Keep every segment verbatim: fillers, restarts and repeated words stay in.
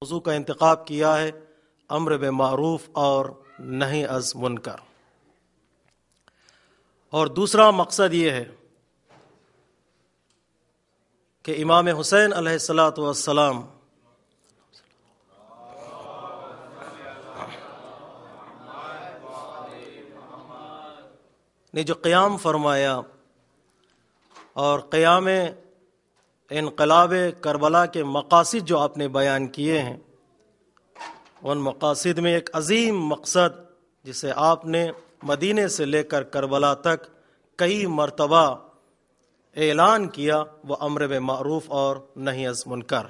موضوع کا انتخاب کیا ہے امر بالمعروف اور نہی از منکر، اور دوسرا مقصد یہ ہے کہ امام حسین علیہ الصلاۃ والسلام نے جو قیام فرمایا اور قیام انقلاب کربلا کے مقاصد جو آپ نے بیان کیے ہیں، ان مقاصد میں ایک عظیم مقصد جسے آپ نے مدینے سے لے کر کربلا تک کئی مرتبہ اعلان کیا، وہ امر بالمعروف اور نہی از منکر۔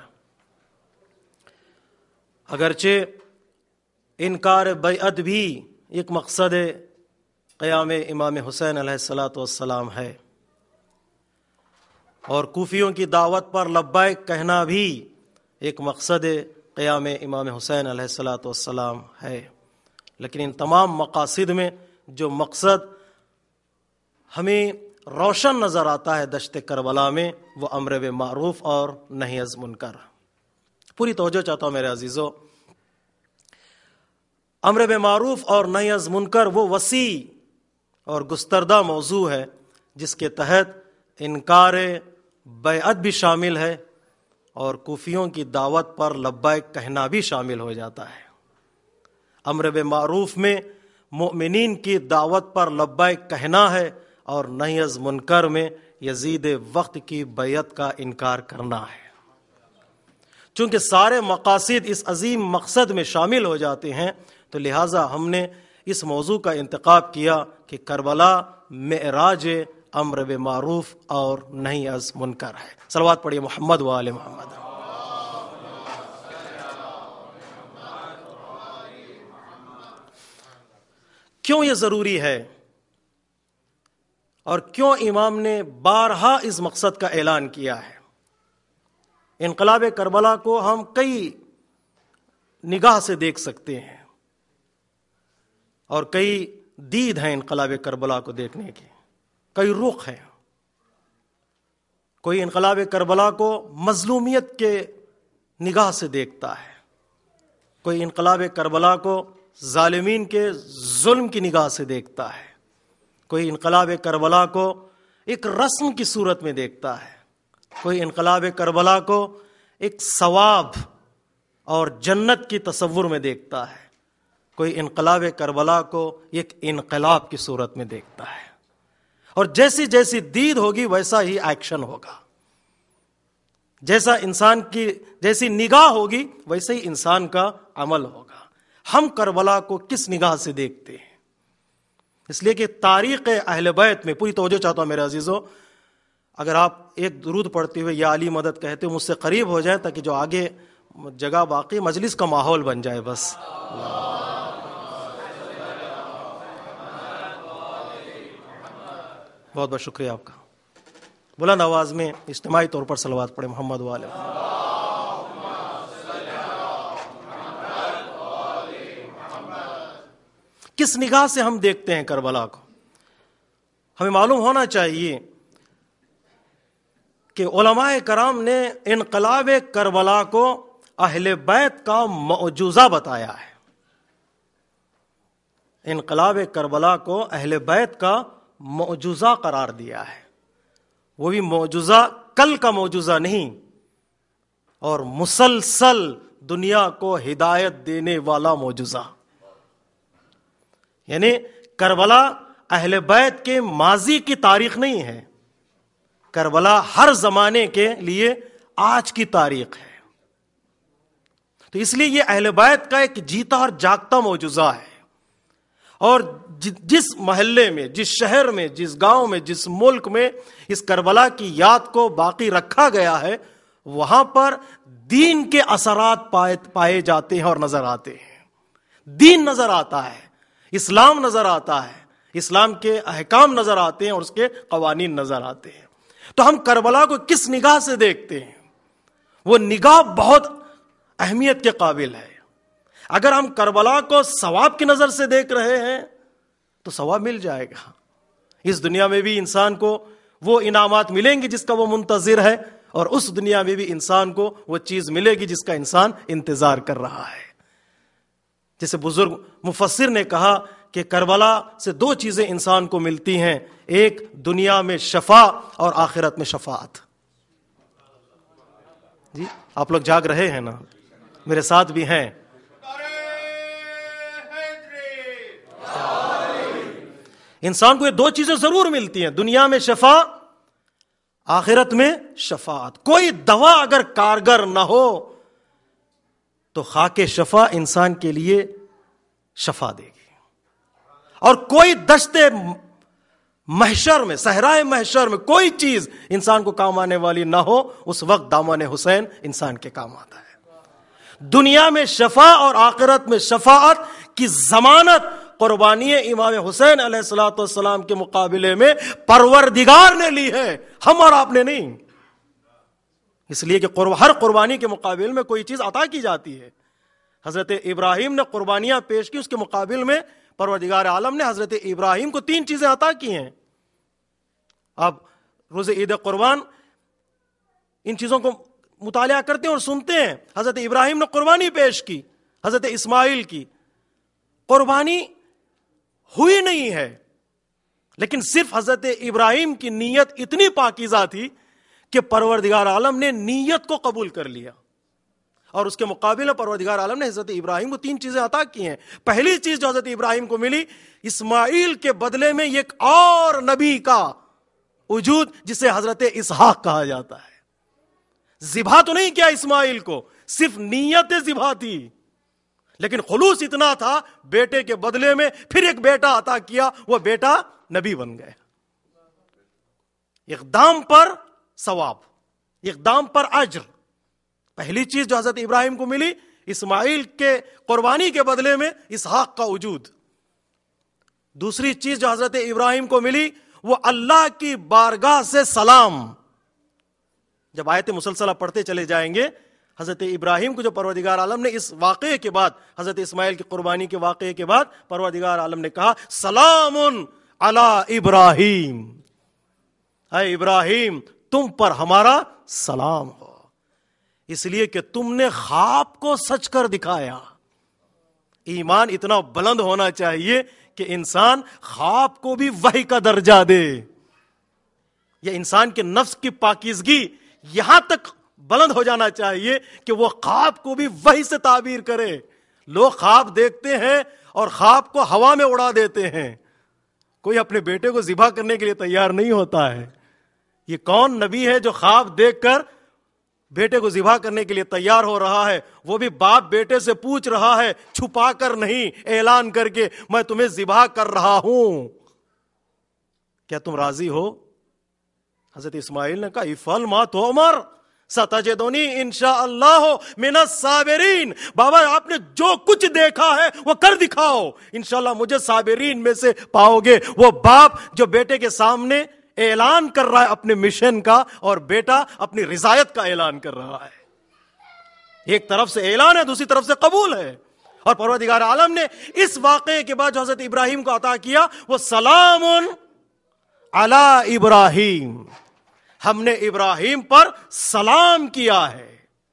اگرچہ انکار بیعت بھی ایک مقصد قیام امام حسین علیہ الصلاۃ والسلام ہے، اور کوفیوں کی دعوت پر لبیک کہنا بھی ایک مقصد قیام امام حسین علیہ الصلاۃ والسلام ہے، لیکن ان تمام مقاصد میں جو مقصد ہمیں روشن نظر آتا ہے دشت کربلا میں، وہ امر بالمعروف اور نہی از منکر۔ پوری توجہ چاہتا ہوں میرے عزیزو، امر بالمعروف اور نہی از منکر وہ وسیع اور گستردہ موضوع ہے جس کے تحت انکار بیعت بھی شامل ہے اور کوفیوں کی دعوت پر لبیک کہنا بھی شامل ہو جاتا ہے۔ امر بالمعروف میں مؤمنین کی دعوت پر لبیک کہنا ہے، اور نہی از منکر میں یزید وقت کی بیعت کا انکار کرنا ہے۔ چونکہ سارے مقاصد اس عظیم مقصد میں شامل ہو جاتے ہیں، تو لہٰذا ہم نے اس موضوع کا انتخاب کیا کہ کربلا معراج امر بالمعروف اور نہی از منکر ہے۔ صلوات پڑھیے محمد و آل محمد۔ کیوں یہ ضروری ہے اور کیوں امام نے بارہا اس مقصد کا اعلان کیا ہے؟ انقلاب کربلا کو ہم کئی نگاہ سے دیکھ سکتے ہیں، اور کئی دید ہیں انقلاب کربلا کو دیکھنے کے، کئی رخ ہیں۔ کوئی انقلاب کربلا کو مظلومیت کے نگاہ سے دیکھتا ہے، کوئی انقلاب کربلا کو ظالمین کے ظلم کی نگاہ سے دیکھتا ہے، کوئی انقلاب کربلا کو ایک رسم کی صورت میں دیکھتا ہے، کوئی انقلاب کربلا کو ایک ثواب اور جنت کی تصور میں دیکھتا ہے، کوئی انقلاب کربلا کو ایک انقلاب کی صورت میں دیکھتا ہے، اور جیسی جیسی دید ہوگی ویسا ہی ایکشن ہوگا، جیسا انسان کی جیسی نگاہ ہوگی ویسا ہی انسان کا عمل ہوگا۔ ہم کربلا کو کس نگاہ سے دیکھتے ہیں؟ اس لیے کہ تاریخ اہل بیت میں، پوری توجہ چاہتا ہوں میرے عزیزو، اگر آپ ایک درود پڑھتے ہوئے یا علی مدد کہتے ہو مجھ سے قریب ہو جائیں تاکہ جو آگے جگہ باقی مجلس کا ماحول بن جائے، بس بہت بہت شکریہ آپ کا۔ بلند آواز میں اجتماعی طور پر صلوات پڑھیں محمد و آل محمد۔ کس نگاہ سے ہم دیکھتے ہیں کربلا کو؟ ہمیں معلوم ہونا چاہیے کہ علماء کرام نے انقلاب کربلا کو اہل بیت کا معجزہ بتایا ہے۔ انقلاب کربلا کو اہل بیت کا معجزہ قرار دیا ہے، وہ بھی معجزہ کل کا معجزہ نہیں، اور مسلسل دنیا کو ہدایت دینے والا معجزہ۔ یعنی کربلا اہل بیت کے ماضی کی تاریخ نہیں ہے، کربلا ہر زمانے کے لیے آج کی تاریخ ہے۔ تو اس لیے یہ اہل بیت کا ایک جیتا اور جاگتا معجزہ ہے، اور جس محلے میں، جس شہر میں، جس گاؤں میں، جس ملک میں اس کربلا کی یاد کو باقی رکھا گیا ہے، وہاں پر دین کے اثرات پائے پائے جاتے ہیں اور نظر آتے ہیں۔ دین نظر آتا ہے، اسلام نظر آتا ہے، اسلام کے احکام نظر آتے ہیں اور اس کے قوانین نظر آتے ہیں۔ تو ہم کربلا کو کس نگاہ سے دیکھتے ہیں؟ وہ نگاہ بہت اہمیت کے قابل ہے۔ اگر ہم کربلا کو ثواب کی نظر سے دیکھ رہے ہیں تو ثواب مل جائے گا، اس دنیا میں بھی انسان کو وہ انعامات ملیں گے جس کا وہ منتظر ہے، اور اس دنیا میں بھی انسان کو وہ چیز ملے گی جس کا انسان انتظار کر رہا ہے. جیسے بزرگ مفسر نے کہا کہ کربلا سے دو چیزیں انسان کو ملتی ہیں، ایک دنیا میں شفا اور آخرت میں شفاعت. جی آپ لوگ جاگ رہے ہیں نا، میرے ساتھ بھی ہیں. انسان کو یہ دو چیزیں ضرور ملتی ہیں، دنیا میں شفا، آخرت میں شفاعت. کوئی دوا اگر کارگر نہ ہو تو خاک شفا انسان کے لیے شفا دے گی، اور کوئی دشت محشر میں، صحرائے محشر میں کوئی چیز انسان کو کام آنے والی نہ ہو، اس وقت دامن حسین انسان کے کام آتا ہے. دنیا میں شفا اور آخرت میں شفاعت کی ضمانت قربانی امام حسین علیہ الصلوۃ والسلام کے مقابلے میں پروردگار نے لی ہے، ہم اور آپ نے نہیں. اس لیے کہ ہر قربانی کے مقابل میں کوئی چیز عطا کی جاتی ہے. حضرت ابراہیم نے قربانیاں پیش کی، اس کے مقابل میں پروردگار عالم نے حضرت ابراہیم کو تین چیزیں عطا کی ہیں. آپ روز عید قربان ان چیزوں کو مطالعہ کرتے ہیں اور سنتے ہیں. حضرت ابراہیم نے قربانی پیش کی، حضرت اسماعیل کی. قربانی ہوئی نہیں ہے، لیکن صرف حضرت ابراہیم کی نیت اتنی پاکیزہ تھی کہ پروردگار عالم نے نیت کو قبول کر لیا، اور اس کے مقابل میں پروردگار عالم نے حضرت ابراہیم کو تین چیزیں عطا کی ہیں. پہلی چیز جو حضرت ابراہیم کو ملی، اسماعیل کے بدلے میں ایک اور نبی کا وجود جسے حضرت اسحاق کہا جاتا ہے. ذبح تو نہیں کیا اسماعیل کو، صرف نیت ذبح تھی، لیکن خلوص اتنا تھا بیٹے کے بدلے میں پھر ایک بیٹا عطا کیا، وہ بیٹا نبی بن گئے. اقدام پر ثواب، اقدام پر اجر. پہلی چیز جو حضرت ابراہیم کو ملی، اسماعیل کے قربانی کے بدلے میں اسحاق کا وجود. دوسری چیز جو حضرت ابراہیم کو ملی وہ اللہ کی بارگاہ سے سلام. جب آیت مسلسلہ پڑھتے چلے جائیں گے، حضرت ابراہیم کو جو پروردگار عالم نے اس واقعے کے بعد، حضرت اسماعیل کی قربانی کے واقعے کے بعد پروردگار عالم نے کہا سلام علی ابراہیم، اے ابراہیم تم پر ہمارا سلام ہو، اس لیے کہ تم نے خواب کو سچ کر دکھایا. ایمان اتنا بلند ہونا چاہیے کہ انسان خواب کو بھی وحی کا درجہ دے. یہ انسان کے نفس کی پاکیزگی یہاں تک بلند ہو جانا چاہیے کہ وہ خواب کو بھی وحی سے تعبیر کرے. لوگ خواب دیکھتے ہیں اور خواب کو ہوا میں اڑا دیتے ہیں. کوئی اپنے بیٹے کو ذبح کرنے کے لیے تیار نہیں ہوتا ہے. یہ کون نبی ہے جو خواب دیکھ کر بیٹے کو ذبح کرنے کے لیے تیار ہو رہا ہے؟ وہ بھی باپ بیٹے سے پوچھ رہا ہے، چھپا کر نہیں، اعلان کر کے، میں تمہیں ذبح کر رہا ہوں، کیا تم راضی ہو؟ حضرت اسماعیل نے کہا افعل ما تؤمر ستجدنی انشاء اللہ من الصابرین. بابا آپ نے جو کچھ دیکھا ہے وہ کر دکھاؤ، انشاءاللہ مجھے صابرین میں سے پاؤ گے. وہ باپ جو بیٹے کے سامنے اعلان کر رہا ہے اپنے مشن کا، اور بیٹا اپنی رضایت کا اعلان کر رہا ہے. ایک طرف سے اعلان ہے، دوسری طرف سے قبول ہے. اور پروردگار عالم نے اس واقعے کے بعد جو حضرت ابراہیم کو عطا کیا وہ سلام علی ابراہیم، ہم نے ابراہیم پر سلام کیا ہے.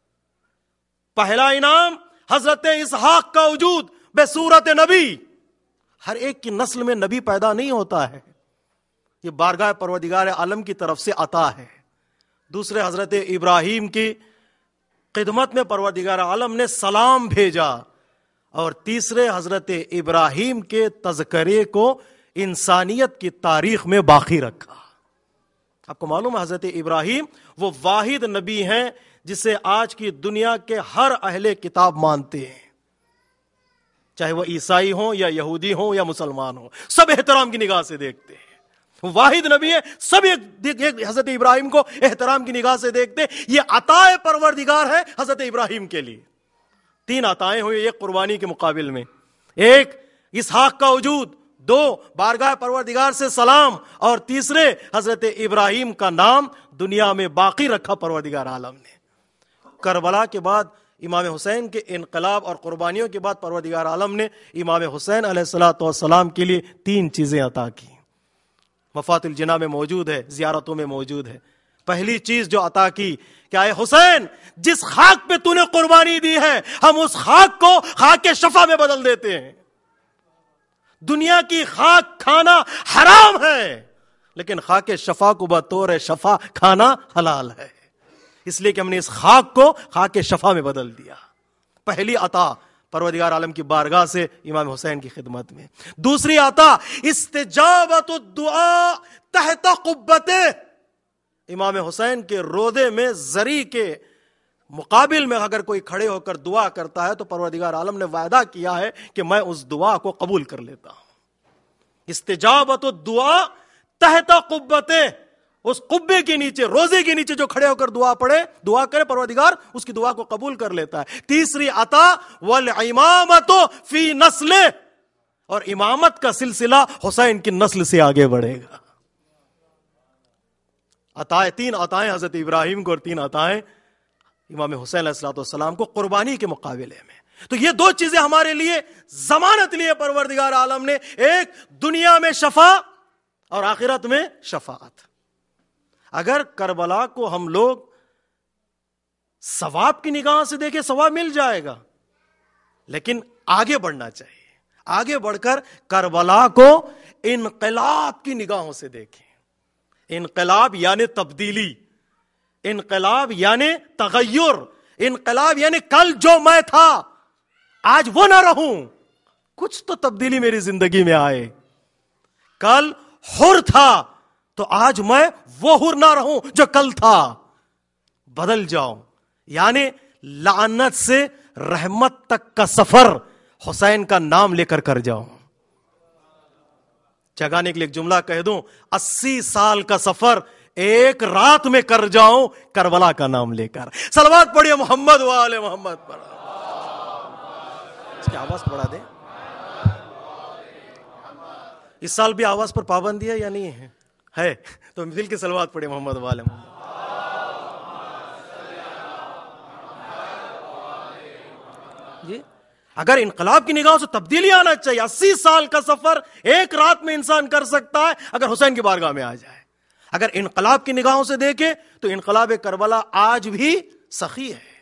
پہلا انعام حضرت اسحاق کا وجود بصورت نبی. ہر ایک کی نسل میں نبی پیدا نہیں ہوتا ہے، یہ بارگاہ پروردگار عالم کی طرف سے عطا ہے. دوسرے حضرت ابراہیم کی خدمت میں پروردگار عالم نے سلام بھیجا. اور تیسرے حضرت ابراہیم کے تذکرے کو انسانیت کی تاریخ میں باقی رکھا. آپ کو معلوم ہے حضرت ابراہیم وہ واحد نبی ہیں جسے آج کی دنیا کے ہر اہل کتاب مانتے ہیں، چاہے وہ عیسائی ہوں یا یہودی ہوں یا مسلمان ہوں، سب احترام کی نگاہ سے دیکھتے ہیں. واحد نبی ہے، سب ایک حضرت ابراہیم کو احترام کی نگاہ سے دیکھتے. یہ عطا پروردگار ہے حضرت ابراہیم کے لیے. تین عطائیں ہوئی ایک قربانی کے مقابل میں، ایک اسحاق کا وجود، دو بارگاہ پروردگار سے سلام، اور تیسرے حضرت ابراہیم کا نام دنیا میں باقی رکھا پروردگار عالم نے. کربلا کے بعد امام حسین کے انقلاب اور قربانیوں کے بعد پروردگار عالم نے امام حسین علیہ الصلوۃ والسلام کے لیے تین چیزیں عطا کی. مفات الجنا میں موجود ہے، زیارتوں میں موجود ہے. پہلی چیز جو عطا کی کہ اے حسین جس خاک پہ تو نے قربانی دی ہے ہم اس خاک کو خاک شفا میں بدل دیتے ہیں. دنیا کی خاک کھانا حرام ہے لیکن خاک شفا کو بطور شفا کھانا حلال ہے, اس لیے کہ ہم نے اس خاک کو خاک شفا میں بدل دیا. پہلی عطا پروردگار عالم کی بارگاہ سے امام حسین کی خدمت میں. دوسری عطا استجابت الدعاء تحت قبتے. امام حسین کے روضے میں زری کے مقابل میں اگر کوئی کھڑے ہو کر دعا کرتا ہے تو پروردگار عالم نے وعدہ کیا ہے کہ میں اس دعا کو قبول کر لیتا ہوں. استجابت الدعاء تحت قبتے, اس قبے کے نیچے, روزے کے نیچے جو کھڑے ہو کر دعا پڑھے, دعا کرے, پروردگار اس کی دعا کو قبول کر لیتا ہے. تیسری عطا والامامت فی نسل, اور امامت کا سلسلہ حسین کی نسل سے آگے بڑھے گا. عطائیں, تین عطائیں حضرت ابراہیم کو اور تین عطائیں امام حسین علیہ الصلوۃ والسلام کو قربانی کے مقابلے میں. تو یہ دو چیزیں ہمارے لیے ضمانت لیے پروردگار عالم نے, ایک دنیا میں شفا اور آخرت میں شفاعت. اگر کربلا کو ہم لوگ ثواب کی نگاہ سے دیکھیں ثواب مل جائے گا, لیکن آگے بڑھنا چاہیے. آگے بڑھ کر کربلا کو انقلاب کی نگاہوں سے دیکھیں. انقلاب یعنی تبدیلی, انقلاب یعنی تغیر, انقلاب یعنی کل جو میں تھا آج وہ نہ رہوں, کچھ تو تبدیلی میری زندگی میں آئے. کل حر تھا تو آج میں وہ حر نہ رہوں جو کل تھا, بدل جاؤں. یعنی لعنت سے رحمت تک کا سفر حسین کا نام لے کر کر جاؤں. جگانے کے لیے ایک جملہ کہہ دوں, اسی سال کا سفر ایک رات میں کر جاؤں کربلا کا نام لے کر. صلوات پڑھیے محمد و آل محمد پر. اس کی آواز بڑھا دیں. اس سال بھی آواز پر پابندی ہے یا نہیں ہے؟ ہے تو مل کے صلوات پڑھے محمد و آل محمد. جی اگر انقلاب کی نگاہوں سے تبدیلی آنا چاہیے, اسی سال کا سفر ایک رات میں انسان کر سکتا ہے اگر حسین کی بارگاہ میں آ جائے. اگر انقلاب کی نگاہوں سے دیکھیں تو انقلاب کربلا آج بھی سخی ہے.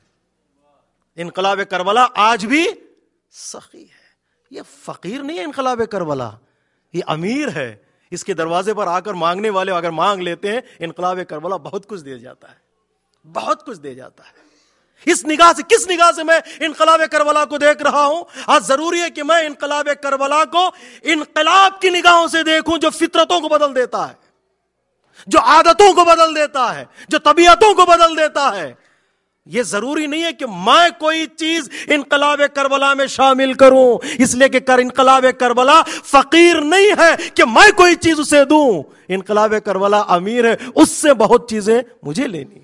انقلاب کربلا آج بھی سخی ہے. یہ فقیر نہیں ہے انقلاب کربلا, یہ امیر ہے. اس کے دروازے پر آ کر مانگنے والے اگر مانگ لیتے ہیں انقلاب کربلا بہت کچھ دے جاتا ہے, بہت کچھ دے جاتا ہے. اس نگاہ سے, کس نگاہ سے میں انقلاب کربلا کو دیکھ رہا ہوں؟ آج ضروری ہے کہ میں انقلاب کربلا کو انقلاب کی نگاہوں سے دیکھوں جو فطرتوں کو بدل دیتا ہے, جو عادتوں کو بدل دیتا ہے, جو طبیعتوں کو بدل دیتا ہے. یہ ضروری نہیں ہے کہ میں کوئی چیز انقلاب کربلا میں شامل کروں, اس لیے کہ کر انقلاب کربلا فقیر نہیں ہے کہ میں کوئی چیز اسے دوں. انقلاب کربلا امیر ہے, اس سے بہت چیزیں مجھے لینی,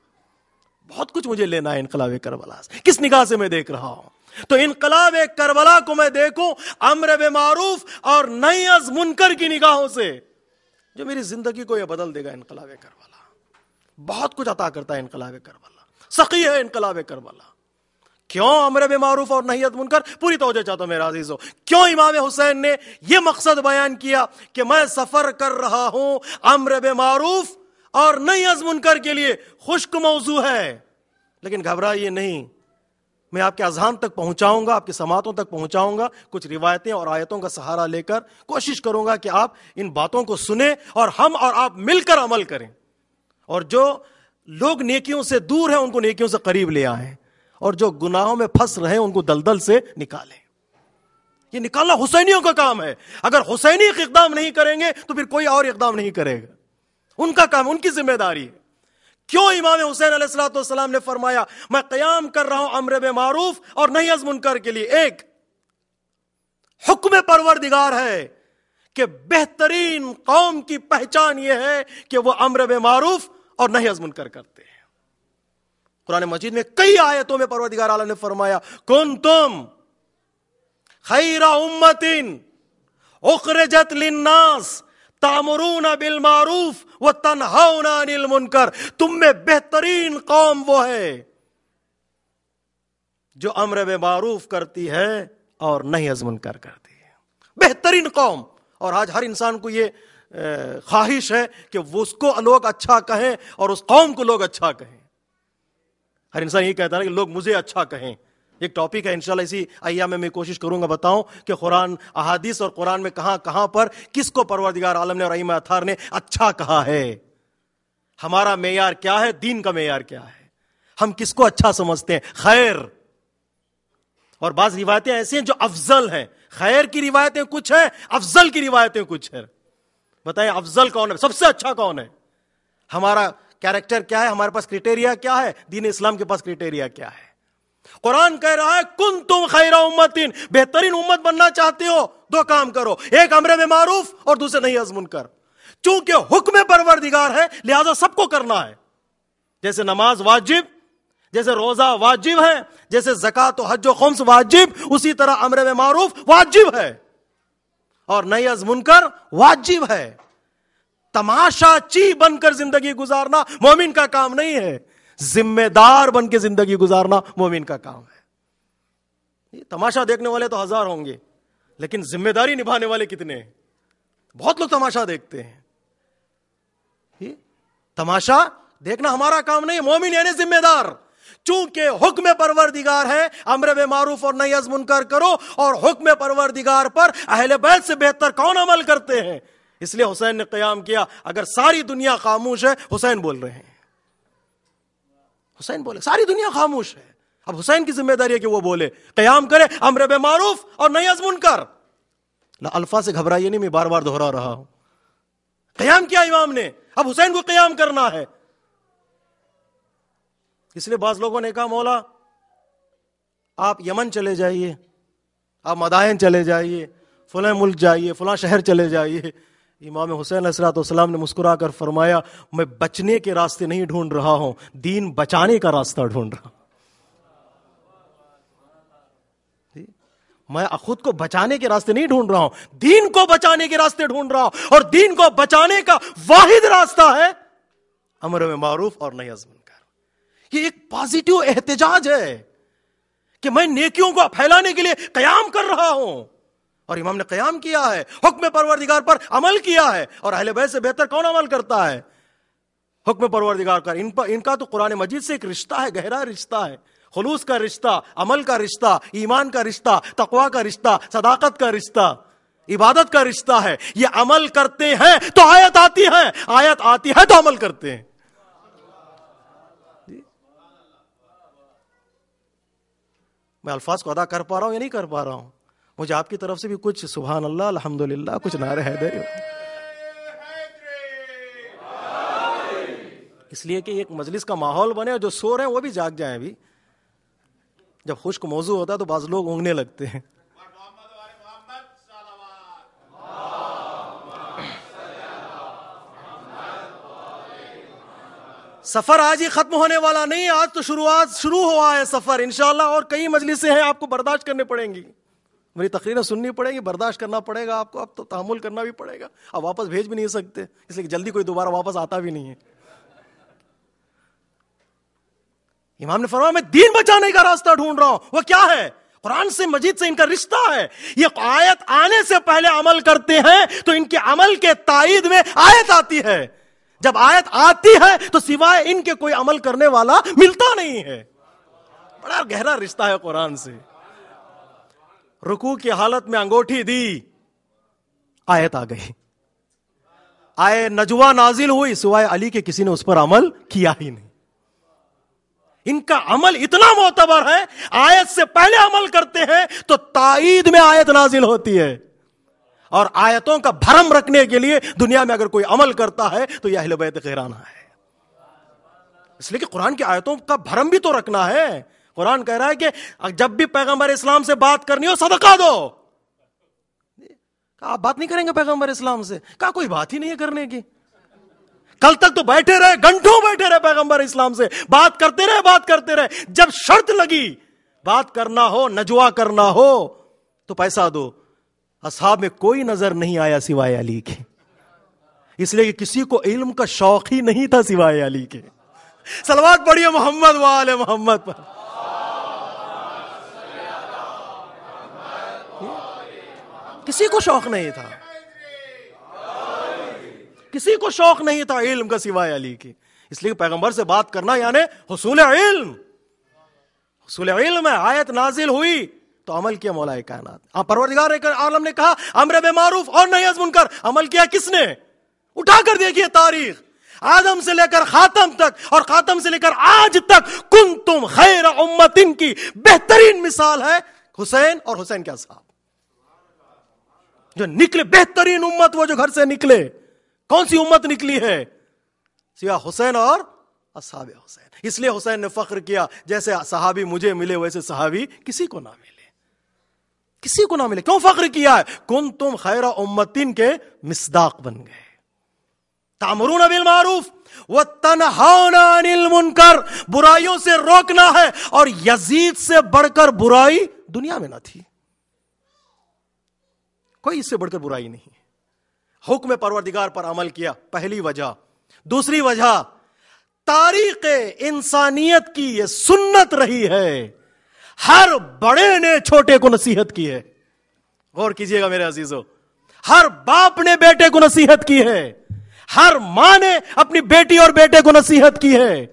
بہت کچھ مجھے لینا ہے انقلاب کربلا سے. کس نگاہ سے میں دیکھ رہا ہوں؟ تو انقلاب کربلا کو میں دیکھوں امر بالمعروف اور نہی از منکر کی نگاہوں سے, جو میری زندگی کو یہ بدل دے گا. انقلاب کربلا بہت کچھ عطا کرتا ہے. انقلاب کربلا سخی ہے. انقلاب کربلا کیوں امر بالمعروف اور نہی از منکر؟ پوری توجہ چاہتا ہوں میرا عزیزو. کیوں امام حسین نے یہ مقصد بیان کیا کہ میں سفر کر رہا ہوں امر بالمعروف اور نہی از منکر کے لیے؟ خشک موضوع ہے لیکن گھبرائیے نہیں, میں آپ کے اذہان تک پہنچاؤں گا, آپ کے سماعتوں تک پہنچاؤں گا. کچھ روایتیں اور آیتوں کا سہارا لے کر کوشش کروں گا کہ آپ ان باتوں کو سنیں اور ہم اور آپ مل کر عمل کریں, اور جو لوگ نیکیوں سے دور ہیں ان کو نیکیوں سے قریب لے آئیں, اور جو گناہوں میں پھنس رہے ان کو دلدل سے نکالیں. یہ نکالنا حسینیوں کا کام ہے. اگر حسینی اقدام نہیں کریں گے تو پھر کوئی اور اقدام نہیں کرے گا. ان کا کام, ان کی ذمہ داری ہے. کیوں امام حسین علیہ الصلوۃ والسلام نے فرمایا میں قیام کر رہا ہوں امر بالمعروف اور نہی از منکر کے لیے؟ ایک حکم پروردگار ہے کہ بہترین قوم کی پہچان یہ ہے کہ وہ امر بالمعروف اور نہی از منکر کرتے ہیں. قرآن مجید میں کئی آیتوں میں پروردگار عالم نے فرمایا کنتم خیر امت اخرجت للناس تأمرون بالمعروف وتنہون عن المنکر. تم میں بہترین قوم وہ ہے جو امر بالمعروف کرتی ہے اور نہی از منکر کرتی ہے. بہترین قوم. اور آج ہر انسان کو یہ خواہش ہے کہ وہ اس کو لوگ اچھا کہیں اور اس قوم کو لوگ اچھا کہیں. ہر انسان یہ کہتا ہے کہ لوگ مجھے اچھا کہیں. ایک ٹاپک ہے انشاءاللہ اسی ایام میں میں کوشش کروں گا بتاؤں کہ قرآن احادیث اور قرآن میں کہاں کہاں پر کس کو پروردگار عالم نے اور ائمہ اطہار نے اچھا کہا ہے. ہمارا معیار کیا ہے, دین کا معیار کیا ہے, ہم کس کو اچھا سمجھتے ہیں, خیر. اور بعض روایتیں ایسی ہیں جو افضل ہیں. خیر کی روایتیں کچھ ہیں, افضل کی روایتیں کچھ ہیں. بتائیں افضل کون ہے, سب سے اچھا کون ہے؟ ہمارا کیریکٹر کیا ہے, ہمارے پاس کرائٹیریا کیا ہے, دین اسلام کے پاس کرائٹیریا کیا ہے؟ قرآن کہہ رہا ہے کنتم خیر امتین, بہترین امت بننا چاہتے ہو دو کام کرو, ایک امر بالمعروف اور دوسرے نہی عن المنکر. چونکہ حکم پروردگار ہے لہذا سب کو کرنا ہے. جیسے نماز واجب, جیسے روزہ واجب ہے, جیسے زکوٰۃ و حج و خمس واجب, اسی طرح امر بالمعروف واجب ہے اور نہی عن المنکر واجب ہے. تماشا چی بن کر زندگی گزارنا مومن کا کام نہیں ہے, ذمہ دار بن کے زندگی گزارنا مومن کا کام ہے. یہ تماشا دیکھنے والے تو ہزار ہوں گے لیکن ذمہ داری نبھانے والے کتنے ہیں؟ بہت لوگ تماشا دیکھتے ہیں. یہ تماشا دیکھنا ہمارا کام نہیں, مومن یعنی ذمہ دار. چونکہ حکم پروردگار ہے امر بالمعروف اور نہی عن المنکر کرو, اور حکم پروردگار پر اہل بیت سے بہتر کون عمل کرتے ہیں؟ اس لیے حسین نے قیام کیا. اگر ساری دنیا خاموش ہے, حسین بول رہے ہیں. حسین بولے, ساری دنیا خاموش ہے, اب حسین کی ذمہ داری ہے کہ وہ بولے, قیام کرے امر بالمعروف اور نہی عن المنکر. الفاظ سے گھبرائیے نہیں, میں بار بار دہرا رہا ہوں. قیام کیا امام نے, اب حسین کو قیام کرنا ہے. اس لیے بعض لوگوں نے کہا مولا آپ یمن چلے جائیے, آپ مدائن چلے جائیے, فلاں ملک جائیے, فلاں شہر چلے جائیے. امام حسین علیہ الصلوۃ والسلام نے مسکرا کر فرمایا میں بچنے کے راستے نہیں ڈھونڈ رہا ہوں, دین بچانے کا راستہ ڈھونڈ رہا ہوں. میں خود کو بچانے کے راستے نہیں ڈھونڈ رہا ہوں, دین کو بچانے کے راستے ڈھونڈ رہا ہوں, اور دین کو بچانے کا واحد راستہ ہے امر بالمعروف اور نہی عن المنکر. یہ ایک پازیٹیو احتجاج ہے کہ میں نیکیوں کو پھیلانے کے لیے قیام کر رہا ہوں, اور امام نے قیام کیا ہے, حکم پروردگار پر عمل کیا ہے. اور اہل بیت سے بہتر کون عمل کرتا ہے؟ حکم پروردگار کا. ان پر ان کا تو قرآن مجید سے ایک رشتہ ہے, گہرا رشتہ ہے, خلوص کا رشتہ, عمل کا رشتہ, ایمان کا رشتہ, تقوی کا رشتہ, صداقت کا رشتہ, عبادت کا رشتہ ہے. یہ عمل کرتے ہیں تو آیت آتی ہے, آیت آتی ہے تو عمل کرتے ہیں. میں الفاظ کو ادا کر پا رہا ہوں یا نہیں کر پا رہا ہوں؟ مجھے آپ کی طرف سے بھی کچھ سبحان اللہ, الحمدللہ, کچھ نعرے حیدری. اس لیے کہ ایک مجلس کا ماحول بنے اور جو سو رہے ہیں وہ بھی جاگ جائیں. بھی جب خشک موضوع ہوتا ہے تو بعض لوگ اونگنے لگتے ہیں. سفر آج ہی ختم ہونے والا نہیں, آج تو شروعات شروع ہوا ہے سفر انشاءاللہ, اور کئی مجلسیں ہیں آپ کو برداشت کرنے پڑیں گی, میری تقریریں سننی پڑے گی, برداشت کرنا پڑے گا آپ کو, اب تو تحمل کرنا بھی پڑے گا. اب واپس بھیج بھی نہیں سکتے, اس لیے جلدی کوئی دوبارہ واپس آتا بھی نہیں ہے. امام نے فرمایا میں دین بچانے کا راستہ ڈھونڈ رہا ہوں. وہ کیا ہے؟ قرآن سے مجید سے ان کا رشتہ ہے. یہ آیت آنے سے پہلے عمل کرتے ہیں تو ان کے عمل کے تائید میں آیت آتی ہے. جب آیت آتی ہے تو سوائے ان کے کوئی عمل کرنے والا ملتا نہیں ہے. بڑا گہرا رشتہ ہے قرآن سے. رکوع کی حالت میں انگوٹھی دی, آیت آ گئی. آئے نجوا نازل ہوئی, سوائے علی کے کسی نے اس پر عمل کیا ہی نہیں. ان کا عمل اتنا معتبر ہے, آیت سے پہلے عمل کرتے ہیں تو تائید میں آیت نازل ہوتی ہے. اور آیتوں کا بھرم رکھنے کے لیے دنیا میں اگر کوئی عمل کرتا ہے تو یہ اہل بیت غیرانہ ہے. اس لیے کہ قرآن کی آیتوں کا بھرم بھی تو رکھنا ہے. قرآن کہہ رہا ہے کہ جب بھی پیغمبر اسلام سے بات کرنی ہو صدقہ دو. آپ بات نہیں کریں گے پیغمبر اسلام سے؟ کہا کوئی بات ہی نہیں ہے کرنے کی. کل تک تو بیٹھے رہے, گھنٹوں بیٹھے رہے پیغمبر اسلام سے, بات کرتے رہے بات کرتے رہے. جب شرط لگی بات کرنا ہو, نجوا کرنا ہو تو پیسہ دو. اصحاب میں کوئی نظر نہیں آیا سوائے علی کے, اس لیے کہ کسی کو علم کا شوق ہی نہیں تھا سوائے علی کے. صلوات پڑھیے محمد و آل محمد پر. کسی کو شوق نہیں تھا. کسی کو شوق نہیں تھا علم کا سوائے علی کے. اس لیے پیغمبر سے بات کرنا یعنی حصول علم. حصول علم ہے. آیت نازل ہوئی تو عمل کیا مولا کائنات. پروردگار عالم نے کہا امر بالمعروف اور نہی عن المنکر. عمل کیا کس نے؟ اٹھا کر دیکھیے تاریخ, آدم سے لے کر خاتم تک اور خاتم سے لے کر آج تک کنتم خیر امت کی بہترین مثال ہے حسین اور حسین کے اصحاب جو نکلے. بہترین امت وہ جو گھر سے نکلے. کون سی امت نکلی ہے؟ سوا حسین اور اصحاب حسین. اس لیے حسین نے فخر کیا جیسے صحابی مجھے ملے ویسے صحابی کسی کو نہ ملے, کسی کو نہ ملے. کیوں فخر کیا ہے؟ کنتم خیر امتین کے مصداق بن گئے. تأمرون بالمعروف وتنہون عن المنکر. برائیوں سے روکنا ہے, اور یزید سے بڑھ کر برائی دنیا میں نہ تھی. کوئی اس سے بڑھ کر برائی نہیں. حکم پروردگار پر عمل کیا, پہلی وجہ. دوسری وجہ, تاریخ انسانیت کی یہ سنت رہی ہے, ہر بڑے نے چھوٹے کو نصیحت کی ہے. غور کیجئے گا میرے عزیزو, ہر باپ نے بیٹے کو نصیحت کی ہے, ہر ماں نے اپنی بیٹی اور بیٹے کو نصیحت کی ہے.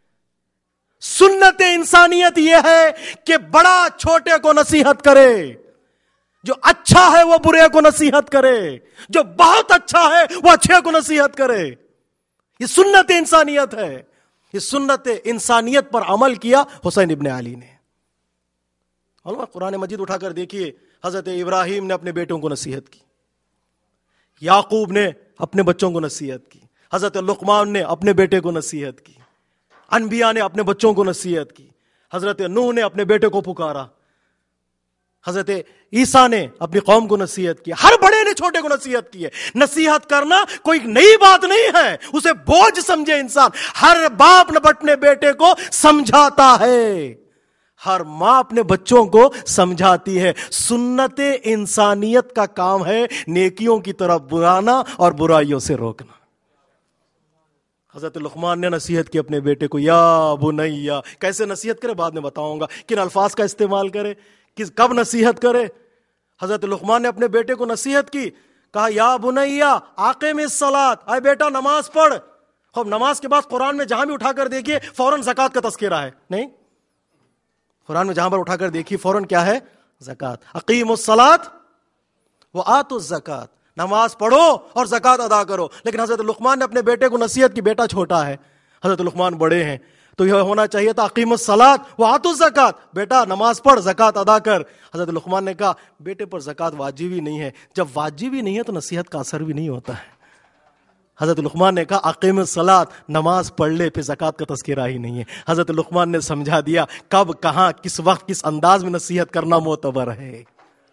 سنت انسانیت یہ ہے کہ بڑا چھوٹے کو نصیحت کرے, جو اچھا ہے وہ برے کو نصیحت کرے, جو بہت اچھا ہے وہ اچھے کو نصیحت کرے. یہ سنت انسانیت ہے. یہ سنت انسانیت پر عمل کیا حسین ابن علی نے. علماء قرآن مجید اٹھا کر دیکھیے, حضرت ابراہیم نے اپنے بیٹوں کو نصیحت کی, یعقوب نے اپنے بچوں کو نصیحت کی, حضرت لقمان نے اپنے بیٹے کو نصیحت کی, انبیاء نے اپنے بچوں کو نصیحت کی, حضرت نوح نے اپنے بیٹے کو پکارا, حضرت عیسیٰ نے اپنی قوم کو نصیحت کی. ہر بڑے نے چھوٹے کو نصیحت کی ہے. نصیحت کرنا کوئی نئی بات نہیں ہے, اسے بوجھ سمجھے انسان. ہر باپ اپنے بیٹے کو سمجھاتا ہے, ہر ماں اپنے بچوں کو سمجھاتی ہے. سنت انسانیت کا کام ہے نیکیوں کی طرف بلانا اور برائیوں سے روکنا. حضرت لقمان نے نصیحت کی اپنے بیٹے کو, یا بنیا. کیسے نصیحت کرے بعد میں بتاؤں گا, کن الفاظ کا استعمال کرے, کس کب نصیحت کرے. حضرت لقمان نے اپنے بیٹے کو نصیحت کی, کہا یا بنیا اقیم الصلاۃ, اے بیٹا نماز پڑھ. اب نماز کے بعد قرآن میں جہاں بھی اٹھا کر دیکھیے فوراً زکوٰۃ کا تذکرہ ہے. نہیں, قرآن میں جہاں پر اٹھا کر دیکھیے فوراً کیا ہے؟ زکوٰۃ. اقیم الصلاۃ وآتوا الزکوٰۃ, نماز پڑھو اور زکوٰۃ ادا کرو. لیکن حضرت لقمان نے اپنے بیٹے کو نصیحت کی, بیٹا چھوٹا ہے, حضرت لقمان بڑے ہیں, تو یہ ہونا چاہیے تھا اقیم الصلاۃ وآتوا الزکوٰۃ, بیٹا نماز پڑھ زکوٰۃ ادا کر. حضرت لقمان نے کہا بیٹے پر زکوٰۃ واجب ہی نہیں ہے. جب واجب ہی نہیں ہے تو نصیحت کا اثر بھی نہیں ہوتا ہے. حضرت لقمان نے کہا اقیم الصلاۃ, نماز پڑھ لے, پھر زکوٰۃ کا تذکرہ ہی نہیں ہے. حضرت لقمان نے سمجھا دیا کب کہاں کس وقت کس انداز میں نصیحت کرنا معتبر ہے.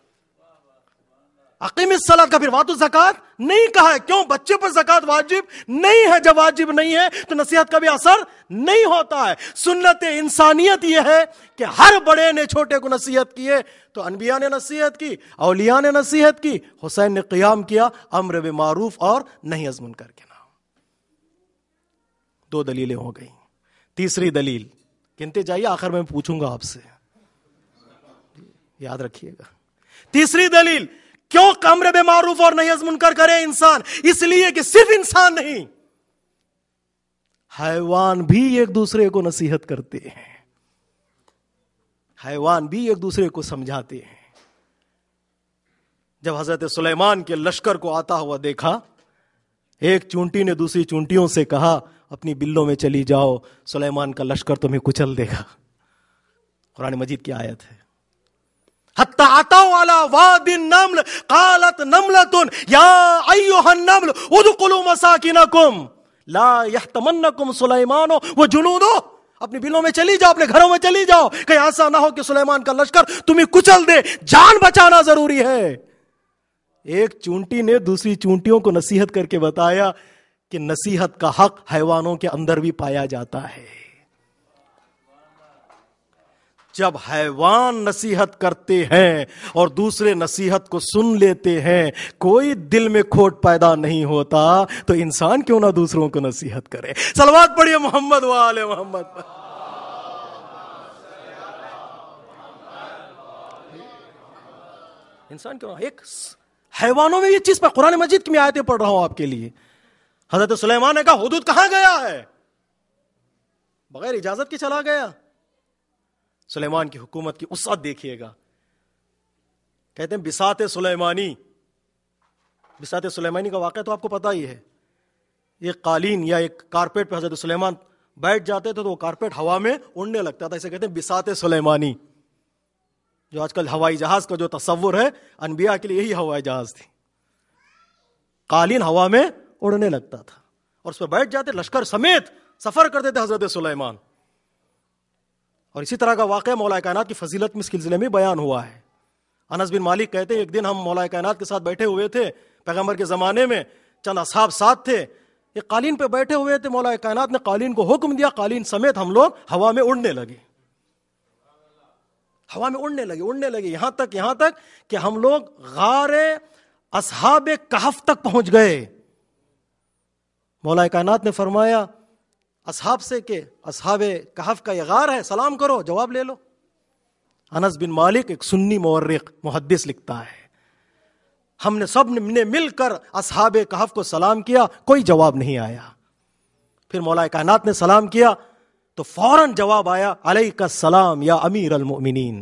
اقیم الصلاۃ کا پھر وآتوا الزکوٰۃ نہیں کہا ہے. کیوں؟ بچے پر زکوٰۃ واجب نہیں ہے. جب واجب نہیں ہے تو نصیحت کا بھی اثر نہیں ہوتا ہے. سنت انسانیت یہ ہے کہ ہر بڑے نے چھوٹے کو نصیحت کی ہے. تو انبیاء نے نصیحت کی, اولیاء نے نصیحت کی, حسین نے قیام کیا امر بالمعروف اور نہی عن المنکر کے نام. دو دلیلیں ہو گئیں. تیسری دلیل گنتے جائیے, آخر میں پوچھوں گا آپ سے, یاد رکھیے گا. تیسری دلیل, کیوں امر بالمعروف اور نہی عن المنکر کرے انسان؟ اس لیے کہ صرف انسان نہیں, حیوان بھی ایک دوسرے کو نصیحت کرتے ہیں, حیوان بھی ایک دوسرے کو سمجھاتے ہیں. جب حضرت سلیمان کے لشکر کو آتا ہوا دیکھا, ایک چونٹی نے دوسری چونٹیوں سے کہا اپنی بلوں میں چلی جاؤ, سلیمان کا لشکر تمہیں کچل دے گا. قرآن مجید کی آیت ہے. حتی اتوا علی وادی النمل قالت نملۃ یا ایھا النمل ادخلوا مساکنکم لا یحطمنکم سلیمان وجنودہ. اپنی بلوں میں چلی جاؤ, اپنے گھروں میں چلی جاؤ, کہیں ایسا نہ ہو کہ سلیمان کا لشکر تمہیں کچل دے. جان بچانا ضروری ہے. ایک چونٹی نے دوسری چونٹیوں کو نصیحت کر کے بتایا کہ نصیحت کا حق حیوانوں کے اندر بھی پایا جاتا ہے. جب حیوان نصیحت کرتے ہیں اور دوسرے نصیحت کو سن لیتے ہیں, کوئی دل میں کھوٹ پیدا نہیں ہوتا, تو انسان کیوں نہ دوسروں کو نصیحت کرے. صلوات پڑھیے محمد و آل محمد پر. انسان کیوں نہ, ایک حیوانوں میں یہ چیز پر قرآن مجید کی میں آیتیں پڑھ رہا ہوں آپ کے لیے. حضرت سلیمان نے کہا ہدہد کہاں گیا ہے؟ بغیر اجازت کے چلا گیا. سلیمان کی حکومت کی وسعت دیکھیے گا. کہتے ہیں بساط سلیمانی. بساط سلیمانی کا واقعہ تو آپ کو پتا ہی ہے. ایک قالین یا ایک کارپیٹ پہ حضرت سلیمان بیٹھ جاتے تھے تو وہ کارپیٹ ہوا میں اڑنے لگتا تھا. اسے کہتے ہیں بساط سلیمانی. جو آج کل ہوائی جہاز کا جو تصور ہے، انبیاء کے لیے یہی ہوائی جہاز تھی. قالین ہوا میں اڑنے لگتا تھا اور اس پہ بیٹھ جاتے، لشکر سمیت سفر کرتے تھے حضرت سلیمان. اور اسی طرح کا واقعہ مولا کائنات کی فضیلت میں اس سلسلے میں بیان ہوا ہے. انس بن مالک کہتے ہیں ایک دن ہم مولا کائنات کے ساتھ بیٹھے ہوئے تھے، پیغمبر کے زمانے میں چند اصحاب ساتھ تھے، ایک قالین پہ بیٹھے ہوئے تھے. مولا کائنات نے قالین کو حکم دیا، قالین سمیت ہم لوگ ہوا میں اڑنے لگے. ہوا میں اڑنے لگے اڑنے لگے یہاں تک یہاں تک کہ ہم لوگ غار اصحاب کہف تک پہنچ گئے. مولا کائنات نے فرمایا اصحاب سے کہ اصحاب کہف کا یہ غار ہے، سلام کرو، جواب لے لو. انس بن مالک ایک سنی مورخ محدث لکھتا ہے ہم نے سب نے مل کر اصحاب کہف کو سلام کیا، کوئی جواب نہیں آیا. پھر مولا کائنات نے سلام کیا تو فوراً جواب آیا، علیک السلام یا امیر المؤمنین.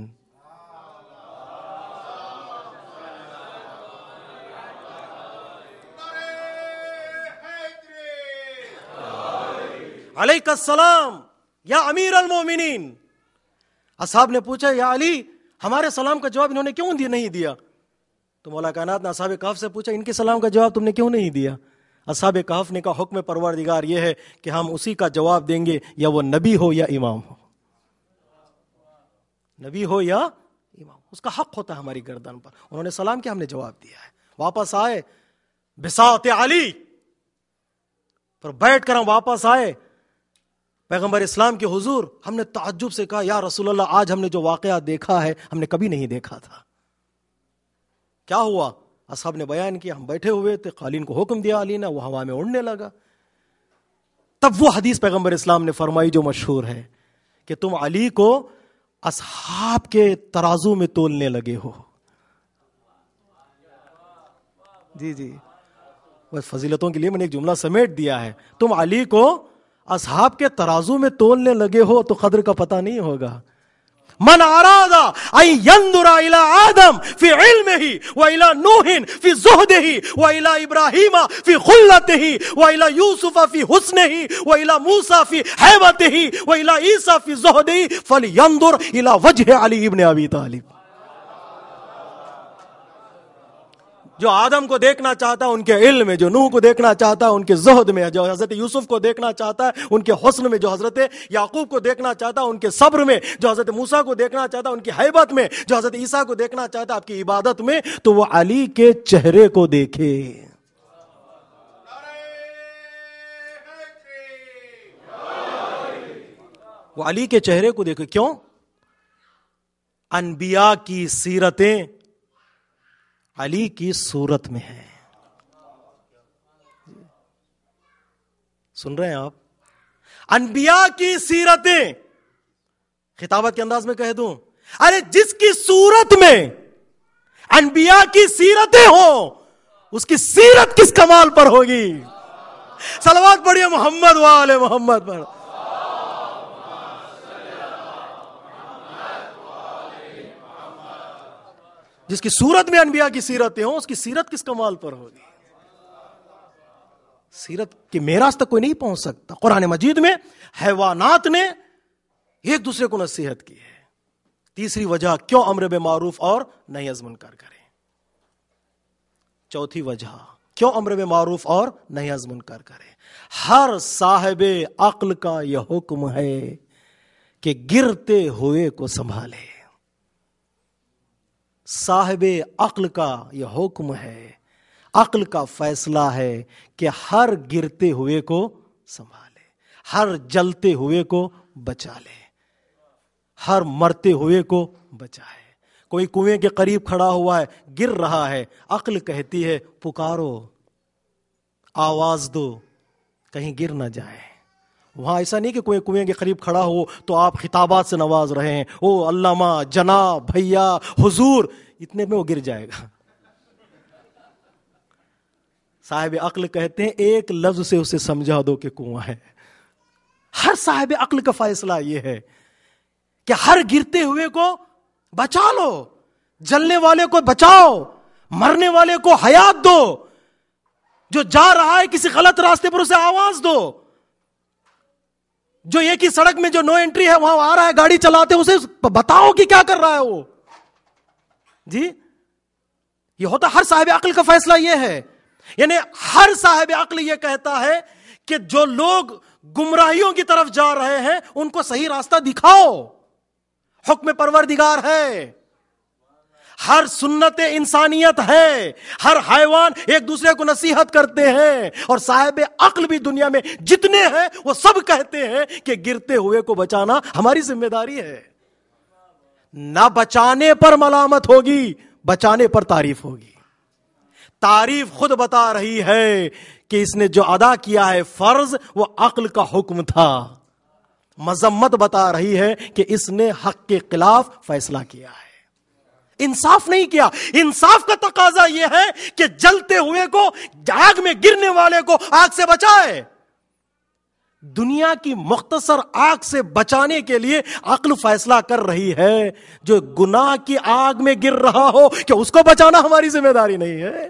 علیک السلام یا امیر المؤمنین. اصحاب نے پوچھا یا علی ہمارے سلام کا جواب انہوں نے کیوں نہیں دیا؟ تو مولا کائنات نے اصحاب کہف سے پوچھا ان کے سلام کا جواب تم نے کیوں نہیں دیا؟ اصحاب کہف نے کہا حکم پروردگار یہ ہے کہ ہم اسی کا جواب دیں گے، یا وہ نبی ہو یا امام ہو. نبی ہو یا امام، اس کا حق ہوتا ہے ہماری گردن پر. انہوں نے سلام کیا، ہم نے جواب دیا ہے. واپس آئے بساط علی پر بیٹھ کر ہم واپس آئے پیغمبر اسلام کے حضور. ہم نے تعجب سے کہا یا رسول اللہ آج ہم نے جو واقعہ دیکھا ہے ہم نے کبھی نہیں دیکھا تھا. کیا ہوا؟ اصحاب نے بیان کیا ہم بیٹھے ہوئے تھے، قالین کو حکم دیا علی نے، وہ ہوا میں اڑنے لگا. تب وہ حدیث پیغمبر اسلام نے فرمائی جو مشہور ہے کہ تم علی کو اصحاب کے ترازو میں تولنے لگے ہو. جی جی بس فضیلتوں کے لیے میں نے ایک جملہ سمیٹ دیا ہے. تم علی کو اصحاب کے ترازو میں تولنے لگے ہو تو قدر کا پتہ نہیں ہوگا. من اراد ان ينظر الى آدم في علمه والى نوح في زهده والى ابراهيم في خلته والى يوسف في حسنه والى موسى في هيبته والى عيسى في زهده فلينظر الى وجه علي ابن ابي طالب. جو آدم کو دیکھنا چاہتا ہے ان کے علم میں، جو نوح کو دیکھنا چاہتا ہے ان کے زہد میں، جو حضرت یوسف کو دیکھنا چاہتا ہے ان کے حسن میں، جو حضرت یعقوب کو دیکھنا چاہتا ہے ان کے صبر میں، جو حضرت موسیٰ کو دیکھنا چاہتا ہے ان کی ہیبت میں، جو حضرت عیسیٰ کو دیکھنا چاہتا ہے آپ کی عبادت میں، تو وہ علی کے چہرے کو دیکھے. وہ علی کے چہرے کو دیکھے. کیوں؟ انبیاء کی سیرتیں علی کی صورت میں ہے. سن رہے ہیں آپ؟ انبیاء کی سیرتیں، خطابت کے انداز میں کہہ دوں، ارے جس کی صورت میں انبیاء کی سیرتیں ہوں اس کی سیرت کس کمال پر ہوگی. صلوات پڑھیے محمد وآل محمد پر. جس کی صورت میں انبیاء کی سیرتیں ہوں اس کی سیرت کس کمال پر ہوگی. سیرت کے معراج تک کوئی نہیں پہنچ سکتا. قرآن مجید میں حیوانات نے ایک دوسرے کو نصیحت کی ہے. تیسری وجہ کیوں امر بالمعروف اور نہی از منکر کریں. چوتھی وجہ کیوں امر بالمعروف اور نہی از منکر کریں. ہر صاحب عقل کا یہ حکم ہے کہ گرتے ہوئے کو سنبھالے. صاحب عقل کا یہ حکم ہے، عقل کا فیصلہ ہے کہ ہر گرتے ہوئے کو سنبھالے، ہر جلتے ہوئے کو بچا لے، ہر مرتے ہوئے کو بچائے. کوئی کنویں کے قریب کھڑا ہوا ہے، گر رہا ہے، عقل کہتی ہے پکارو، آواز دو، کہیں گر نہ جائے. وہاں ایسا نہیں کہ کوئی کنویں کے قریب کھڑا ہو تو آپ خطابات سے نواز رہے ہیں، او علامہ، جناب، بھیا، حضور، اتنے میں وہ گر جائے گا. صاحب عقل کہتے ہیں ایک لفظ سے اسے سمجھا دو کہ کنواں ہے. ہر صاحب عقل کا فیصلہ یہ ہے کہ ہر گرتے ہوئے کو بچا لو, جلنے والے کو بچاؤ, مرنے والے کو حیات دو, جو جا رہا ہے کسی غلط راستے پر اسے آواز دو, جو ایک ہی سڑک میں جو نو انٹری ہے وہاں آ رہا ہے گاڑی چلاتے اسے بتاؤ کہ کیا کر رہا ہے وہ. جی یہ ہوتا ہر صاحب عقل کا فیصلہ یہ ہے. یعنی ہر صاحب عقل یہ کہتا ہے کہ جو لوگ گمراہیوں کی طرف جا رہے ہیں ان کو صحیح راستہ دکھاؤ. حکم پروردگار ہے, ہر سنت انسانیت ہے, ہر حیوان ایک دوسرے کو نصیحت کرتے ہیں, اور صاحب عقل بھی دنیا میں جتنے ہیں وہ سب کہتے ہیں کہ گرتے ہوئے کو بچانا ہماری ذمہ داری ہے. نہ بچانے پر ملامت ہوگی, بچانے پر تعریف ہوگی. تعریف خود بتا رہی ہے کہ اس نے جو ادا کیا ہے فرض وہ عقل کا حکم تھا. مذمت بتا رہی ہے کہ اس نے حق کے خلاف فیصلہ کیا ہے, انصاف نہیں کیا. انصاف کا تقاضا یہ ہے کہ جلتے ہوئے کو, آگ میں گرنے والے کو آگ سے بچائے. دنیا کی مختصر آگ سے بچانے کے لیے عقل فیصلہ کر رہی ہے. جو گناہ کی آگ میں گر رہا ہو کہ اس کو بچانا ہماری ذمہ داری نہیں ہے.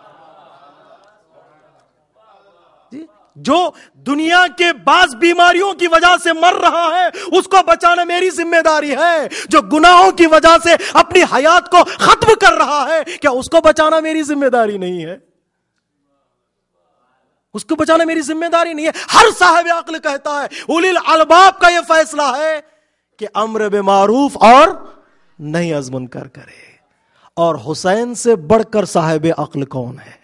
جو دنیا کے بعض بیماریوں کی وجہ سے مر رہا ہے اس کو بچانا میری ذمہ داری ہے. جو گناہوں کی وجہ سے اپنی حیات کو ختم کر رہا ہے کیا اس کو بچانا میری ذمہ داری نہیں ہے؟ اس کو بچانا میری ذمہ داری نہیں ہے. ہر صاحب عقل کہتا ہے, اولی الالباب کا یہ فیصلہ ہے کہ امر بالمعروف اور نہی از منکر کرے. اور حسین سے بڑھ کر صاحب عقل کون ہے؟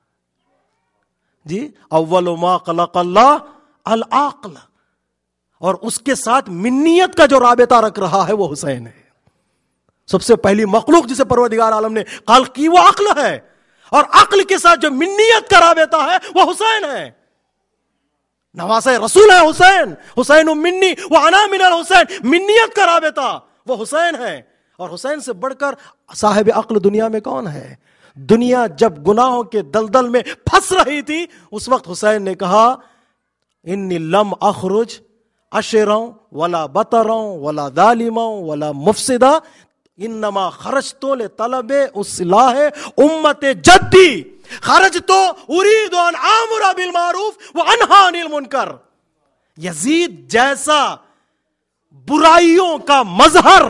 جی اول ما خلق اللہ العقل, اور اس کے ساتھ منیت کا جو رابطہ رکھ رہا ہے وہ حسین ہے. سب سے پہلی مخلوق جسے پروردگار عالم نے خلق کی وہ عقل ہے, اور عقل کے ساتھ جو منیت کا رابطہ ہے وہ حسین ہے. نواسہ رسول ہے حسین, حسین منی و انا من الحسین, منیت کا رابطہ وہ حسین ہے. اور حسین سے بڑھ کر صاحب عقل دنیا میں کون ہے؟ دنیا جب گناہوں کے دلدل میں پھنس رہی تھی اس وقت حسین نے کہا انی لم اخرج اشرا ولا بطرا ولا ظالما ولا مفسدا انما خرجت لطلب اصلاح امت جدی خرجت اريد ان امر بالمعروف وانهى عن المنکر. یزید جیسا برائیوں کا مظہر,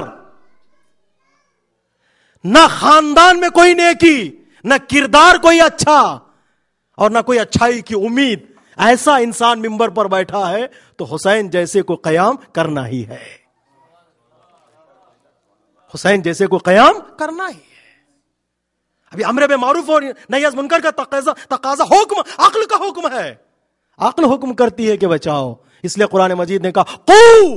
نہ خاندان میں کوئی نیکی, نہ کردار کوئی اچھا, اور نہ کوئی اچھائی کی امید, ایسا انسان منبر پر بیٹھا ہے تو حسین جیسے کو قیام کرنا ہی ہے. حسین جیسے کو قیام کرنا ہی ہے. ابھی امر بالمعروف اور نہی از منکر کا تقاضا تقاضا حکم عقل کا حکم ہے. عقل حکم کرتی ہے کہ بچاؤ. اس لیے قرآن مجید نے کہا قو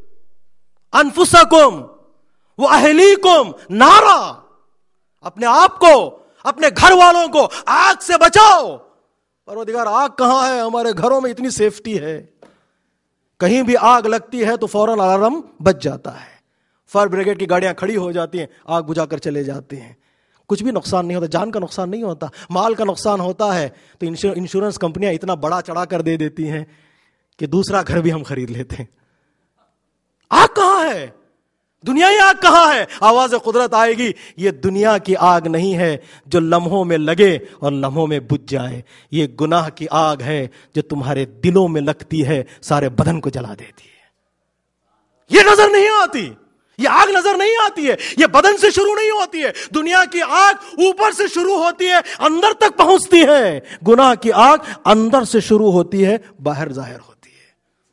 انفسکم واہلیکم نارا, اپنے آپ کو اپنے گھر والوں کو آگ سے بچاؤ. پروردگار آگ کہاں ہے؟ ہمارے گھروں میں اتنی سیفٹی ہے, کہیں بھی آگ لگتی ہے تو فوراً الارم بج جاتا ہے, فائر بریگیڈ کی گاڑیاں کھڑی ہو جاتی ہیں, آگ بجھا کر چلے جاتے ہیں, کچھ بھی نقصان نہیں ہوتا, جان کا نقصان نہیں ہوتا, مال کا نقصان ہوتا ہے تو انشورنس کمپنیاں اتنا بڑا چڑھا کر دے دیتی ہیں کہ دوسرا گھر بھی ہم خرید لیتے ہیں. آگ کہاں ہے؟ دنیا ہی آگ کہاں ہے؟ آواز قدرت آئے گی. یہ دنیا کی آگ نہیں ہے جو لمحوں میں لگے اور لمحوں میں بجھ جائے. یہ گناہ کی آگ ہے جو تمہارے دلوں میں لگتی ہے, سارے بدن کو جلا دیتی ہے. یہ نظر نہیں آتی, یہ آگ نظر نہیں آتی ہے, یہ بدن سے شروع نہیں ہوتی ہے. دنیا کی آگ اوپر سے شروع ہوتی ہے, اندر تک پہنچتی ہے. گناہ کی آگ اندر سے شروع ہوتی ہے, باہر ظاہر ہوتی ہے.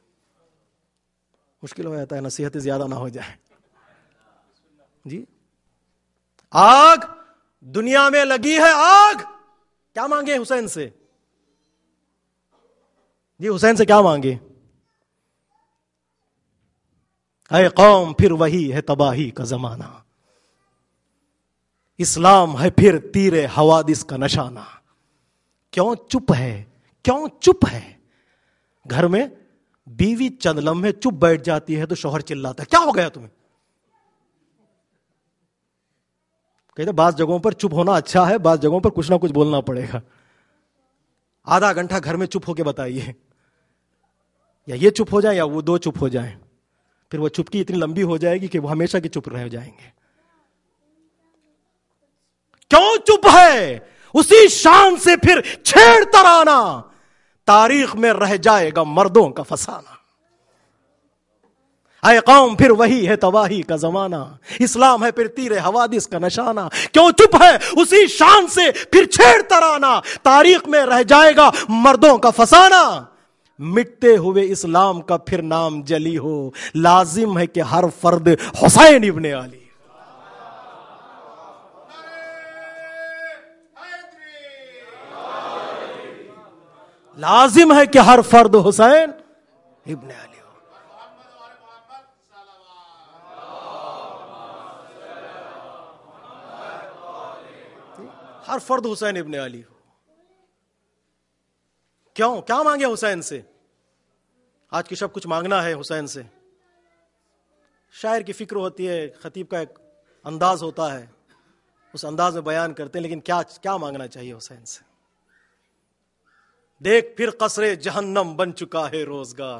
مشکل ہو جاتا ہے, نصیحتیں زیادہ نہ ہو جائے. جی آگ دنیا میں لگی ہے, آگ کیا مانگے حسین سے؟ جی حسین سے کیا مانگے؟ اے قوم پھر وہی ہے تباہی کا زمانہ, اسلام ہے پھر تیر حوادث کا نشانہ. کیوں چپ ہے, کیوں چپ ہے؟ گھر میں بیوی چند لمحے چپ بیٹھ جاتی ہے تو شوہر چلاتا ہے, کیا ہو گیا تمہیں؟ کہتے بعض جگہوں پر چپ ہونا اچھا ہے, بعض جگہوں پر کچھ نہ کچھ بولنا پڑے گا. آدھا گھنٹہ گھر میں چپ ہو کے بتائیے, یا یہ چپ ہو جائیں یا وہ دو چپ ہو جائیں, پھر وہ چپکی اتنی لمبی ہو جائے گی کہ وہ ہمیشہ کے چپ رہ جائیں گے. کیوں چپ ہے؟ اسی شان سے پھر چھیڑ ترانا, تاریخ میں رہ جائے گا مردوں کا فسانہ. اے قوم پھر وہی ہے تباہی کا زمانہ, اسلام ہے پھر تیر حوادث کا نشانہ. کیوں چپ ہے؟ اسی شان سے پھر چھیڑ ترانا, تاریخ میں رہ جائے گا مردوں کا فسانہ. مٹتے ہوئے اسلام کا پھر نام جلی ہو, لازم ہے کہ ہر فرد حسین ابن علی. لازم ہے کہ ہر فرد حسین ابن علی ہو. ہر فرد حسین ابن علی ہو. کیوں کیا مانگے حسین سے؟ آج کی شب کچھ مانگنا ہے حسین سے. شاعر کی فکر ہوتی ہے, خطیب کا ایک انداز ہوتا ہے, اس انداز میں بیان کرتے ہیں, لیکن کیا کیا مانگنا چاہیے حسین سے؟ دیکھ پھر قصر جہنم بن چکا ہے روزگار.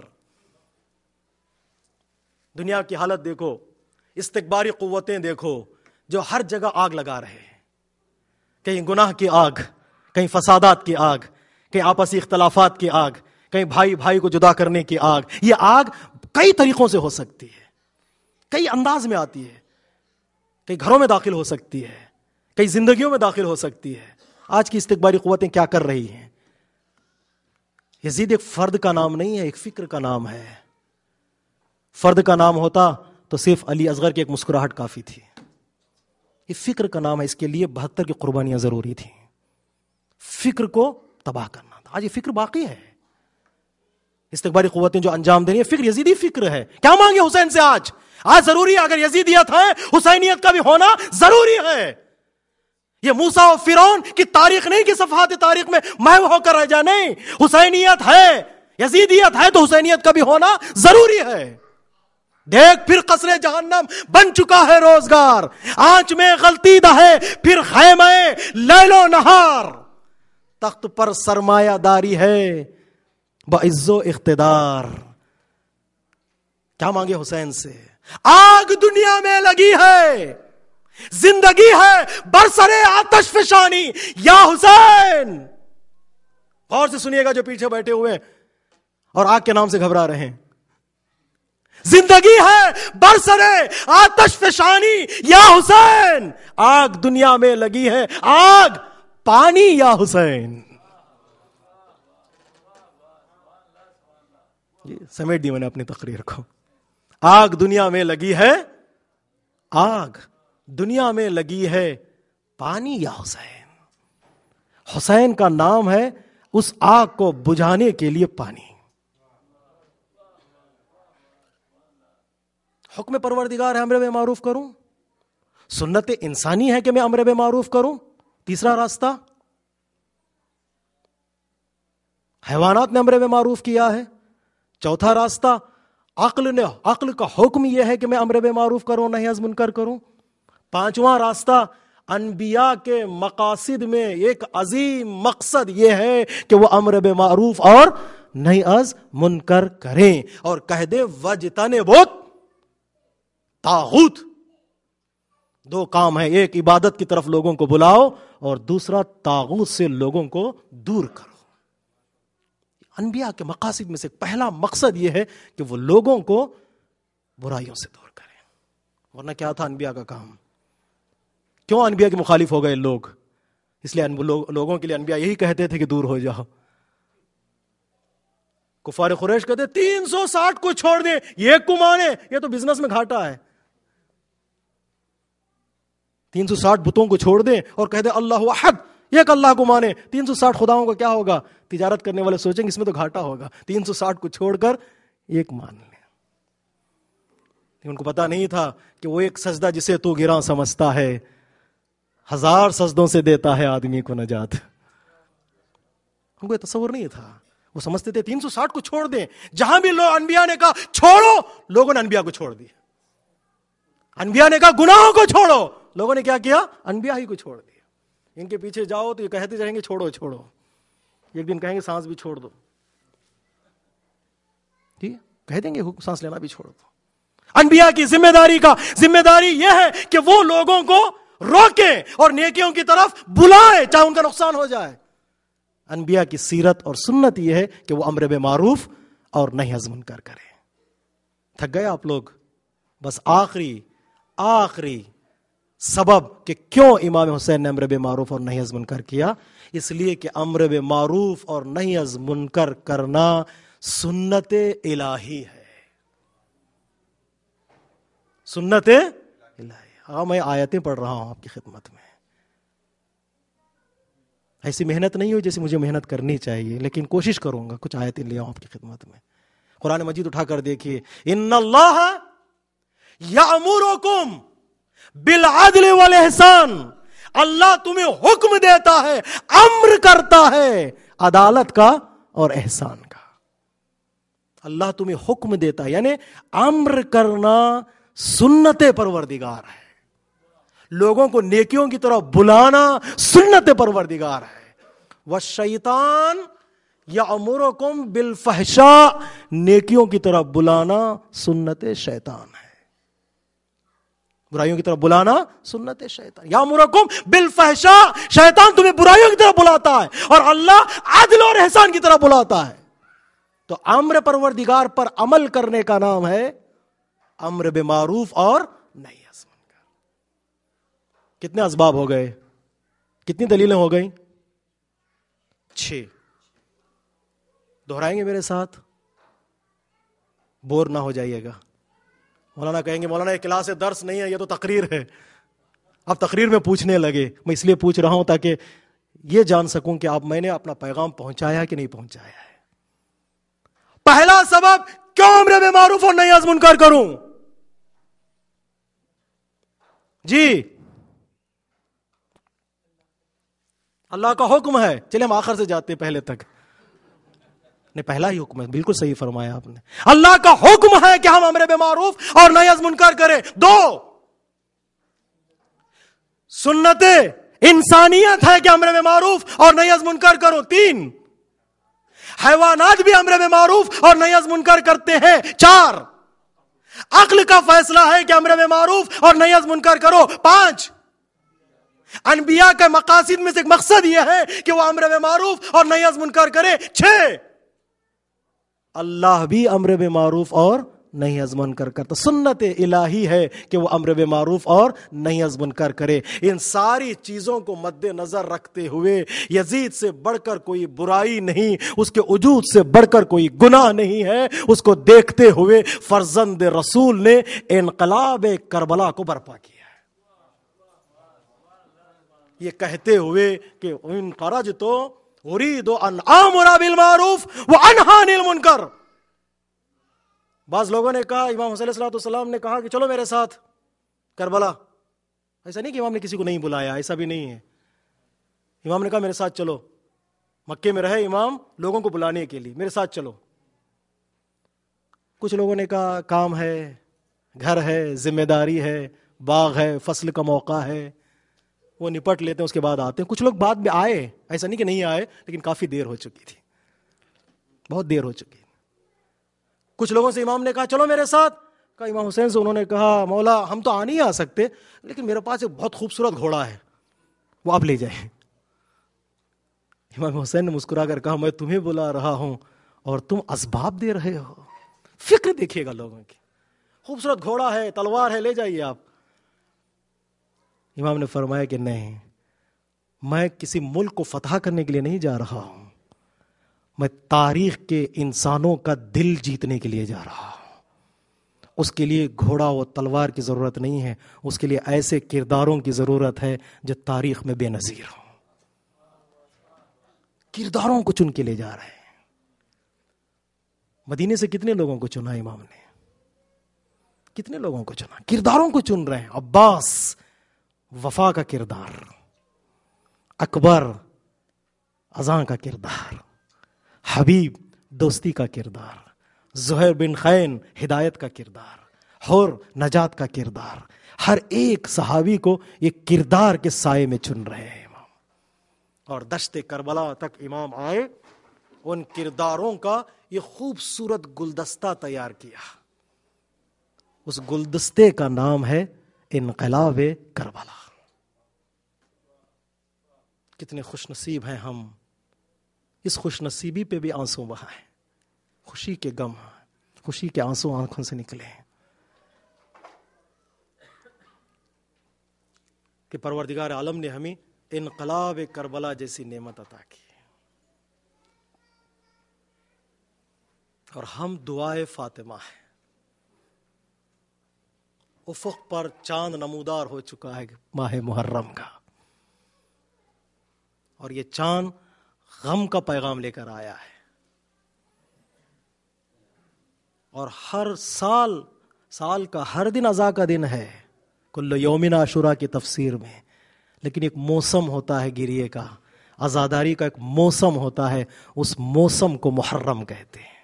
دنیا کی حالت دیکھو, استکباری قوتیں دیکھو جو ہر جگہ آگ لگا رہے ہیں. کہیں گناہ کی آگ, کہیں فسادات کی آگ, کہیں آپسی اختلافات کی آگ, کہیں بھائی بھائی کو جدا کرنے کی آگ. یہ آگ کئی طریقوں سے ہو سکتی ہے, کئی انداز میں آتی ہے, کئی گھروں میں داخل ہو سکتی ہے, کئی زندگیوں میں داخل ہو سکتی ہے. آج کی استکباری قوتیں کیا کر رہی ہیں؟ یزید ایک فرد کا نام نہیں ہے, ایک فکر کا نام ہے. فرد کا نام ہوتا تو صرف علی اصغر کی ایک مسکراہٹ کافی تھی. یہ فکر کا نام ہے, اس کے لیے بہتر کی قربانیاں ضروری تھیں. فکر کو تباہ کرنا تھا. آج یہ فکر باقی ہے. استکباری قوتیں جو انجام دے رہی ہیں, فکر یزیدی فکر ہے. کیا مانگے حسین سے آج؟ آج ضروری ہے, اگر یزیدیت ہے حسینیت کا بھی ہونا ضروری ہے. یہ موسیٰ و فرعون کی تاریخ نہیں کہ صفحات تاریخ میں محو ہو کر رہ جائے, نہیں. حسینیت ہے, یزیدیت ہے تو حسینیت کا بھی ہونا ضروری ہے. دیکھ پھر قصر جہنم بن چکا ہے روزگار, آنچ میں غلطی دہ ہے پھر خیمہ لیل و نہار. تخت پر سرمایہ داری ہے بعز و اقتدار. کیا مانگے حسین سے؟ آگ دنیا میں لگی ہے, زندگی ہے برسرے آتش فشانی یا حسین. غور سے سنیے گا جو پیچھے بیٹھے ہوئے اور آگ کے نام سے گھبرا رہے ہیں. زندگی ہے برسرے آتش فشانی یا حسین, آگ دنیا میں لگی ہے, آگ پانی یا حسین. سمیٹ دی میں نے اپنی تقریر کو. آگ دنیا میں لگی ہے, آگ دنیا میں لگی ہے, پانی یا حسین. حسین کا نام ہے اس آگ کو بجھانے کے لیے پانی. حکم پروردگار ہے امر بالمعروف کروں, سنت انسانی ہے کہ میں امر بالمعروف کروں. تیسرا راستہ, حیوانات نے امر بالمعروف کیا ہے. چوتھا راستہ, عقل نے, عقل کا حکم یہ ہے کہ میں امر بالمعروف کروں نہی از منکر کروں. پانچواں راستہ, انبیاء کے مقاصد میں ایک عظیم مقصد یہ ہے کہ وہ امر بالمعروف اور نہی از منکر کریں, اور کہہ دے وجتنبوا طاغوت. دو کام ہے, ایک عبادت کی طرف لوگوں کو بلاؤ اور دوسرا طاغوت سے لوگوں کو دور کرو. انبیاء کے مقاصد میں سے پہلا مقصد یہ ہے کہ وہ لوگوں کو برائیوں سے دور کریں. ورنہ کیا تھا انبیاء کا کام؟ کیوں انبیاء کے مخالف ہو گئے لوگ؟ اس لیے لوگوں کے لیے انبیاء یہی کہتے تھے کہ دور ہو جاؤ. کفار قریش کہتے تین سو ساٹھ کو چھوڑ دیں, یہ کو مانے, یہ تو بزنس میں گھاٹا ہے. تین سو ساٹھ بتوں کو چھوڑ دیں اور کہہ دیں اللہ احد, ایک اللہ کو مانے. تین سو ساٹھ خداؤں کا کیا ہوگا؟ تجارت کرنے والے سوچیں گے اس میں تو گھاٹا ہوگا. تین سو ساٹھ کو چھوڑ کر ایک مان لیں. ان کو پتا نہیں تھا کہ وہ ایک سجدہ جسے تو گراں سمجھتا ہے, ہزار سجدوں سے دیتا ہے آدمی کو نجات. ان کو یہ تصور نہیں تھا. وہ سمجھتے تھے تین سو ساٹھ کو چھوڑ دیں. جہاں بھی لوگ انبیاء نے کہا چھوڑو, لوگوں نے انبیاء کو چھوڑ دیا. انبیاء نے کہا گناہوں کو چھوڑو, لوگوں نے کیا کیا؟ انبیاء ہی کو چھوڑ دیا. ان کے پیچھے جاؤ تو یہ کہتے جائیں گے چھوڑو چھوڑو. ایک دن کہیں گے سانس بھی چھوڑ دو، ٹھیک ہے، کہہ دیں گے سانس لینا بھی چھوڑ دو. انبیاء کی ذمہ داری کا ذمہ داری یہ ہے کہ وہ لوگوں کو روکیں اور نیکیوں کی طرف بلائیں چاہے ان کا نقصان ہو جائے. انبیاء کی سیرت اور سنت یہ ہے کہ وہ امر بالمعروف اور نہی عن المنکر کریں. تھک گئے آپ لوگ؟ بس آخری آخری سبب کہ کیوں امام حسین نے امر بالمعروف اور نہی عن المنکر کیا، اس لیے کہ امر بالمعروف اور نہی عن المنکر کرنا سنت الہی ہے. سنت الہی. ہاں میں آیتیں پڑھ رہا ہوں آپ کی خدمت میں، ایسی محنت نہیں ہوئی جیسے مجھے محنت کرنی چاہیے، لیکن کوشش کروں گا کچھ آیتیں لے آؤں آپ کی خدمت میں. قرآن مجید اٹھا کر دیکھیے، ان اللہ یأمرکم بالعدل والاحسان، اللہ تمہیں حکم دیتا ہے، امر کرتا ہے عدالت کا اور احسان کا. اللہ تمہیں حکم دیتا ہے، یعنی امر کرنا سنت پروردگار ہے. لوگوں کو نیکیوں کی طرف بلانا سنت پروردگار ہے. والشیطان یأمرکم بالفحشاء، نیکیوں کی طرف بلانا سنت شیطان ہے. برائیوں کی طرف بلانا سنت شیطان. یأمرکم بالفحشاء، شیطان تمہیں برائیوں کی طرف بلاتا ہے اور اللہ عدل اور احسان کی طرف بلاتا ہے. تو امر پروردگار پر عمل کرنے کا نام ہے امر بالمعروف اور نہی عن المنکر. کتنے اسباب ہو گئے؟ کتنی دلیلیں ہو گئیں؟ چھ. دہرائیں گے میرے ساتھ؟ بور نہ ہو جائیے گا. مولانا کہیں گے مولانا یہ کلاس درس نہیں ہے، یہ تو تقریر ہے. اب تقریر میں پوچھنے لگے، میں اس لیے پوچھ رہا ہوں تاکہ یہ جان سکوں کہ آپ میں نے اپنا پیغام پہنچایا کہ نہیں پہنچایا ہے. پہلا سبب کیوں امر بالمعروف اور نہی عن المنکر کروں؟ جی اللہ کا حکم ہے. چلے ہم آخر سے جاتے ہیں پہلے تک. نہیں، پہلا ہی حکم ہے، بالکل صحیح فرمایا آپ نے. اللہ کا حکم ہے کہ ہم امر بالمعروف اور نہی عن المنکر کریں. دو، سنت انسانیت ہے کہ امر بالمعروف اور نہی عن المنکر کرو. تین، حیوانات بھی امر بالمعروف اور نہی عن المنکر کرتے ہیں. چار، عقل کا فیصلہ ہے کہ امر بالمعروف اور نہی عن المنکر کرو. پانچ، انبیاء کے مقاصد میں سے ایک مقصد یہ ہے کہ وہ امر بالمعروف اور نہی عن المنکر کرے. چھ، اللہ بھی امر بالمعروف اور نہی عن المنکر کرتا. سنت الہی ہے کہ وہ امر بالمعروف اور نہی عن المنکر کرے. ان ساری چیزوں کو مد نظر رکھتے ہوئے یزید سے بڑھ کر کوئی برائی نہیں، اس کے وجود سے بڑھ کر کوئی گناہ نہیں ہے. اس کو دیکھتے ہوئے فرزند رسول نے انقلاب کربلا کو برپا کیا، یہ کہتے ہوئے کہ ان خرجت اريد ان امر بالمعروف وانهى عن المنکر. بعض لوگوں نے کہا، امام حسین علیہ السلام نے کہا کہ چلو میرے ساتھ کربلا. ایسا نہیں کہ امام نے کسی کو نہیں بلایا، ایسا بھی نہیں ہے. امام نے کہا میرے ساتھ چلو. مکے میں رہے امام لوگوں کو بلانے کے لیے، میرے ساتھ چلو. کچھ لوگوں نے کہا کام ہے، گھر ہے، ذمہ داری ہے، باغ ہے، فصل کا موقع ہے، وہ نپٹ لیتے ہیں اس کے بعد آتے ہیں. کچھ لوگ بعد میں آئے، ایسا نہیں کہ نہیں آئے، لیکن کافی دیر ہو چکی تھی، بہت دیر ہو چکی. کچھ لوگوں سے امام نے کہا چلو میرے ساتھ. کہا امام حسین سے انہوں نے کہا مولا ہم تو آ نہیں آ سکتے، لیکن میرے پاس ایک بہت خوبصورت گھوڑا ہے، وہ آپ لے جائیں. امام حسین نے مسکرا کر کہا میں تمہیں بلا رہا ہوں اور تم اسباب دے رہے ہو. فکر دیکھیے گا لوگوں کی. خوبصورت گھوڑا ہے، تلوار ہے، لے جائیے آپ. امام نے فرمایا کہ نہیں، میں کسی ملک کو فتح کرنے کے لیے نہیں جا رہا ہوں، میں تاریخ کے انسانوں کا دل جیتنے کے لیے جا رہا ہوں. اس کے لیے گھوڑا و تلوار کی ضرورت نہیں ہے، اس کے لیے ایسے کرداروں کی ضرورت ہے جو تاریخ میں بے نظیر ہوں. کرداروں کو چن کے لے جا رہے ہیں. مدینے سے کتنے لوگوں کو چنا امام نے؟ کتنے لوگوں کو چنا؟ کرداروں کو چن رہے ہیں. عباس وفا کا کردار، اکبر اذاں کا کردار، حبیب دوستی کا کردار، زہیر بن خین ہدایت کا کردار، حور نجات کا کردار. ہر ایک صحابی کو یہ کردار کے سائے میں چن رہے ہیں امام. اور دشت کربلا تک امام آئے، ان کرداروں کا یہ خوبصورت گلدستہ تیار کیا. اس گلدستے کا نام ہے انقلاب کربلا. کتنے خوش نصیب ہیں ہم، اس خوش نصیبی پہ بھی آنسو بہائیں، خوشی کے غم، خوشی کے آنسو آنکھوں سے نکلے کہ پروردگار عالم نے ہمیں انقلاب کربلا جیسی نعمت عطا کی. اور ہم دعائے فاطمہ ہیں. افق پر چاند نمودار ہو چکا ہے ماہ محرم کا، اور یہ چاند غم کا پیغام لے کر آیا ہے. اور ہر سال سال کا ہر دن عزا کا دن ہے، کل یومن عاشورہ کی تفسیر میں، لیکن ایک موسم ہوتا ہے گریے کا، عزاداری کا ایک موسم ہوتا ہے، اس موسم کو محرم کہتے ہیں.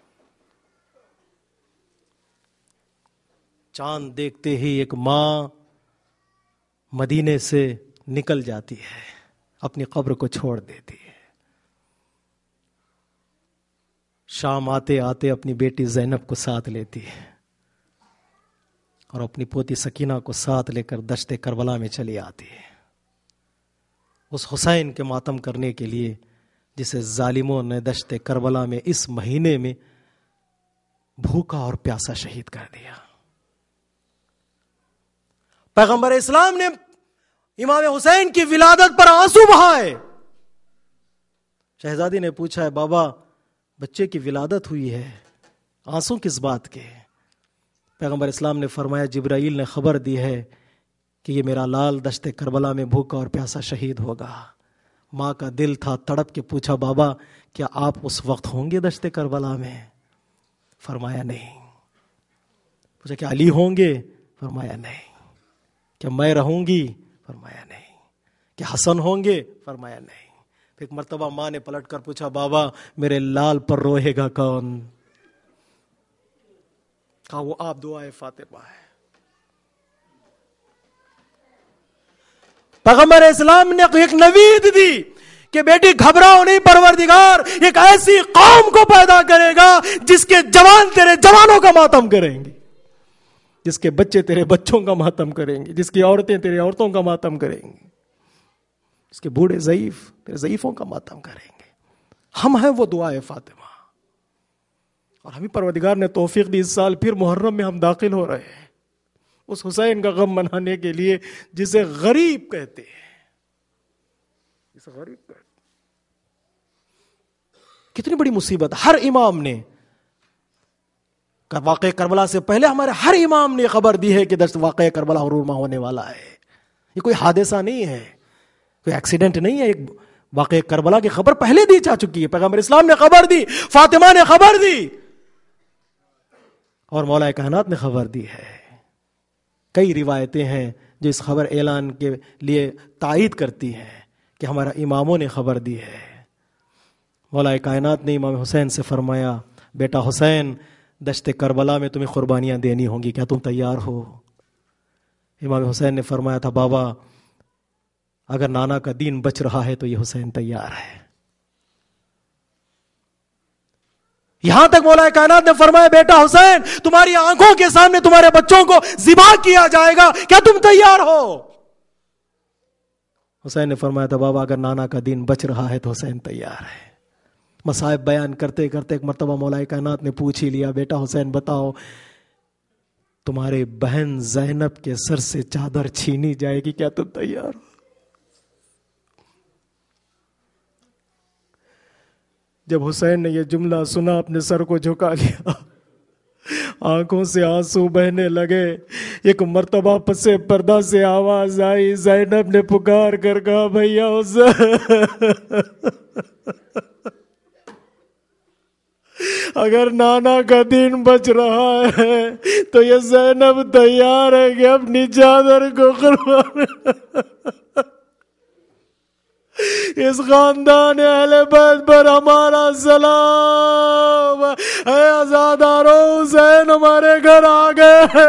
چاند دیکھتے ہی ایک ماں مدینے سے نکل جاتی ہے، اپنی قبر کو چھوڑ دیتی ہے. شام آتے آتے اپنی بیٹی زینب کو ساتھ لیتی ہے اور اپنی پوتی سکینہ کو ساتھ لے کر دشت کربلا میں چلی آتی ہے، اس حسین کے ماتم کرنے کے لیے جسے ظالموں نے دشت کربلا میں اس مہینے میں بھوکا اور پیاسا شہید کر دیا. پیغمبر اسلام نے امام حسین کی ولادت پر آنسو بہائے. شہزادی نے پوچھا ہے بابا بچے کی ولادت ہوئی ہے، آنسو کس بات کے؟ پیغمبر اسلام نے فرمایا جبرائیل نے خبر دی ہے کہ یہ میرا لال دشت کربلا میں بھوکا اور پیاسا شہید ہوگا. ماں کا دل تھا، تڑپ کے پوچھا بابا کیا آپ اس وقت ہوں گے دشت کربلا میں؟ فرمایا نہیں. پوچھا کیا علی ہوں گے؟ فرمایا نہیں. کیا میں رہوں گی؟ فرمایا نہیں. کیا حسن ہوں گے؟ فرمایا نہیں. پھر ایک مرتبہ ماں نے پلٹ کر پوچھا بابا میرے لال پر روئے گا کون؟ کہا وہ آپ دعائے فاطمہ ہے. پیغمبر اسلام نے ایک نوید دی کہ بیٹی گھبراؤ نہیں، پروردگار ایک ایسی قوم کو پیدا کرے گا جس کے جوان تیرے جوانوں کا ماتم کریں گے، جس کے بچے تیرے بچوں کا ماتم کریں گے، جس کی عورتیں تیرے عورتوں کا ماتم کریں گی، جس کے بوڑھے ضعیف تیرے ضعیفوں کا ماتم کریں گے. ہم ہیں وہ دعائے فاطمہ، اور ہمیں پروردگار نے توفیق دی اس سال پھر محرم میں ہم داخل ہو رہے ہیں اس حسین کا غم منانے کے لیے جسے غریب کہتے ہیں. جسے غریب کہتے ہیں. کتنی بڑی مصیبت. ہر امام نے واقع کربلا سے پہلے ہمارے ہر امام نے خبر دی ہے کہ دشت واقع کربلا عروما ہونے والا ہے. یہ کوئی حادثہ نہیں ہے، کوئی ایکسیڈنٹ نہیں ہے. ایک واقع کربلا کی خبر پہلے دی جا چکی ہے. پیغمبر اسلام نے خبر دی، فاطمہ نے خبر دی، اور مولا کائنات نے خبر دی ہے. کئی روایتیں ہیں جو اس خبر اعلان کے لیے تائید کرتی ہیں کہ ہمارا اماموں نے خبر دی ہے. مولا کائنات نے امام حسین سے فرمایا بیٹا حسین دشت کربلا میں تمہیں قربانیاں دینی ہوں گی، کیا تم تیار ہو؟ امام حسین نے فرمایا تھا بابا اگر نانا کا دین بچ رہا ہے تو یہ حسین تیار ہے. یہاں تک مولا کائنات نے فرمایا بیٹا حسین تمہاری آنکھوں کے سامنے تمہارے بچوں کو ذبح کیا جائے گا، کیا تم تیار ہو؟ حسین نے فرمایا تھا بابا اگر نانا کا دین بچ رہا ہے تو حسین تیار ہے. مصائب بیان کرتے کرتے ایک مرتبہ مولا کائنات نے پوچھ ہی لیا بیٹا حسین بتاؤ تمہارے بہن زینب کے سر سے چادر چھینی جائے گی، کیا تم تیار ہو؟ جب حسین نے یہ جملہ سنا اپنے سر کو جھکا لیا، آنکھوں سے آنسو بہنے لگے. ایک مرتبہ پس پردہ سے آواز آئی، زینب نے پکار کر کہا بھیا حسین اگر نانا کا دین بچ رہا ہے تو یہ زینب تیار ہے کہ اپنی چادر کو قربان اس خاندان اہل بیت پر ہمارا سلام. اے عزادارو حسین ہمارے گھر آ گئے،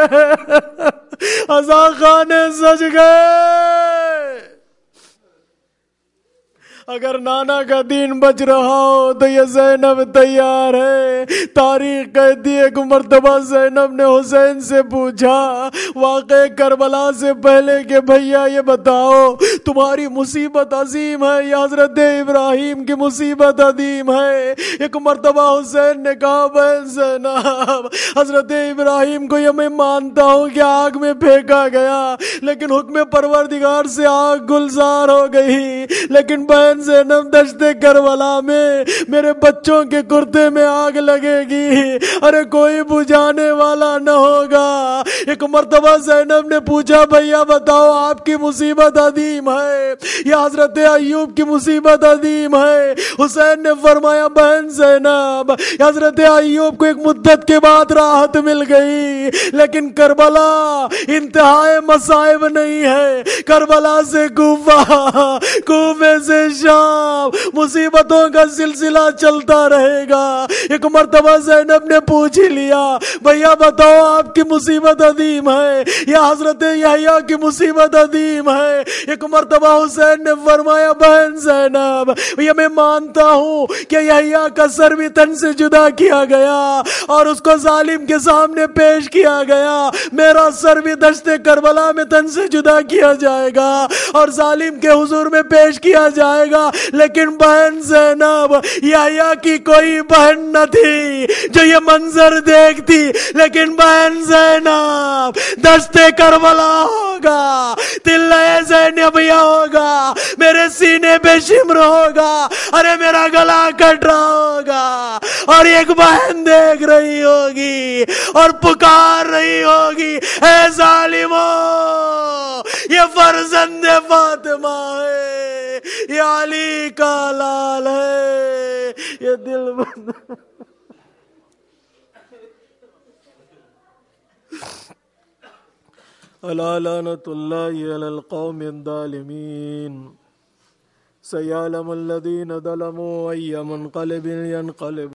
عزا خانے سج گئے. اگر نانا کا دین بچ رہا ہو تو یہ زینب تیار ہے۔ تاریخ کہتی ہے کہ مرتبہ زینب نے حسین سے پوچھا واقع کربلا سے پہلے کہ بھیا یہ بتاؤ تمہاری مصیبت عظیم ہے یا حضرت ابراہیم کی مصیبت عظیم ہے؟ ایک مرتبہ حسین نے کہا بہن زینب حضرت ابراہیم کو یہ میں مانتا ہوں کہ آگ میں پھینکا گیا لیکن حکم پروردگار سے آگ گلزار ہو گئی، لیکن بہن زینب دشت کربلا میں میرے بچوں کے کرتے میں آگ لگے گی، ارے کوئی بجھانے والا نہ ہوگا۔ ایک مرتبہ زینب نے پوچھا بھیا بتاؤ آپ کی مصیبت عظیم ہے یا حضرت ایوب کی مصیبت عظیم ہے؟ حسین نے فرمایا بہن زینب حضرت ایوب کو ایک مدت کے بعد راحت مل گئی، لیکن کربلا انتہائی مصائب نہیں ہے۔ کربلا سے کوفہ، کوفے سے شام، مصیبتوں کا سلسلہ چلتا رہے گا۔ ایک مرتبہ زینب نے پوچھ ہی لیا بھیا بتاؤ آپ کی مصیبت عظیم ہے یا حضرت یحییٰ کی مصیبت عظیم ہے؟ ایک مرتبہ حسین نے فرمایا بہن زینب یہ میں مانتا ہوں کہ یحییٰ کا سر بھی تن سے جدا کیا گیا اور اس کو ظالم کے سامنے پیش کیا گیا، میرا سر بھی دشت کربلا میں تن سے جدا کیا جائے گا اور ظالم کے حضور میں پیش کیا جائے گا، لیکن بہن زینب یحییٰ کی کوئی بہن نہ تھی جو یہ منظر دیکھتی، لیکن بہن زینب دشت کربلا ہوگا، تلے زینبیہ ہوگا، میرے سینے پہ شمر ہوگا، ارے میرا گلا کٹ رہا ہوگا اور ایک بہن دیکھ رہی ہوگی اور پکار رہی ہوگی اے ظالمو یہ فرزند فاطمہ ہے، یہ علی کا لال ہے، یہ دل بند الا لعنت اللہ علی القوم الظالمین سیعلم الذین ظلموا ای منقلب ینقلب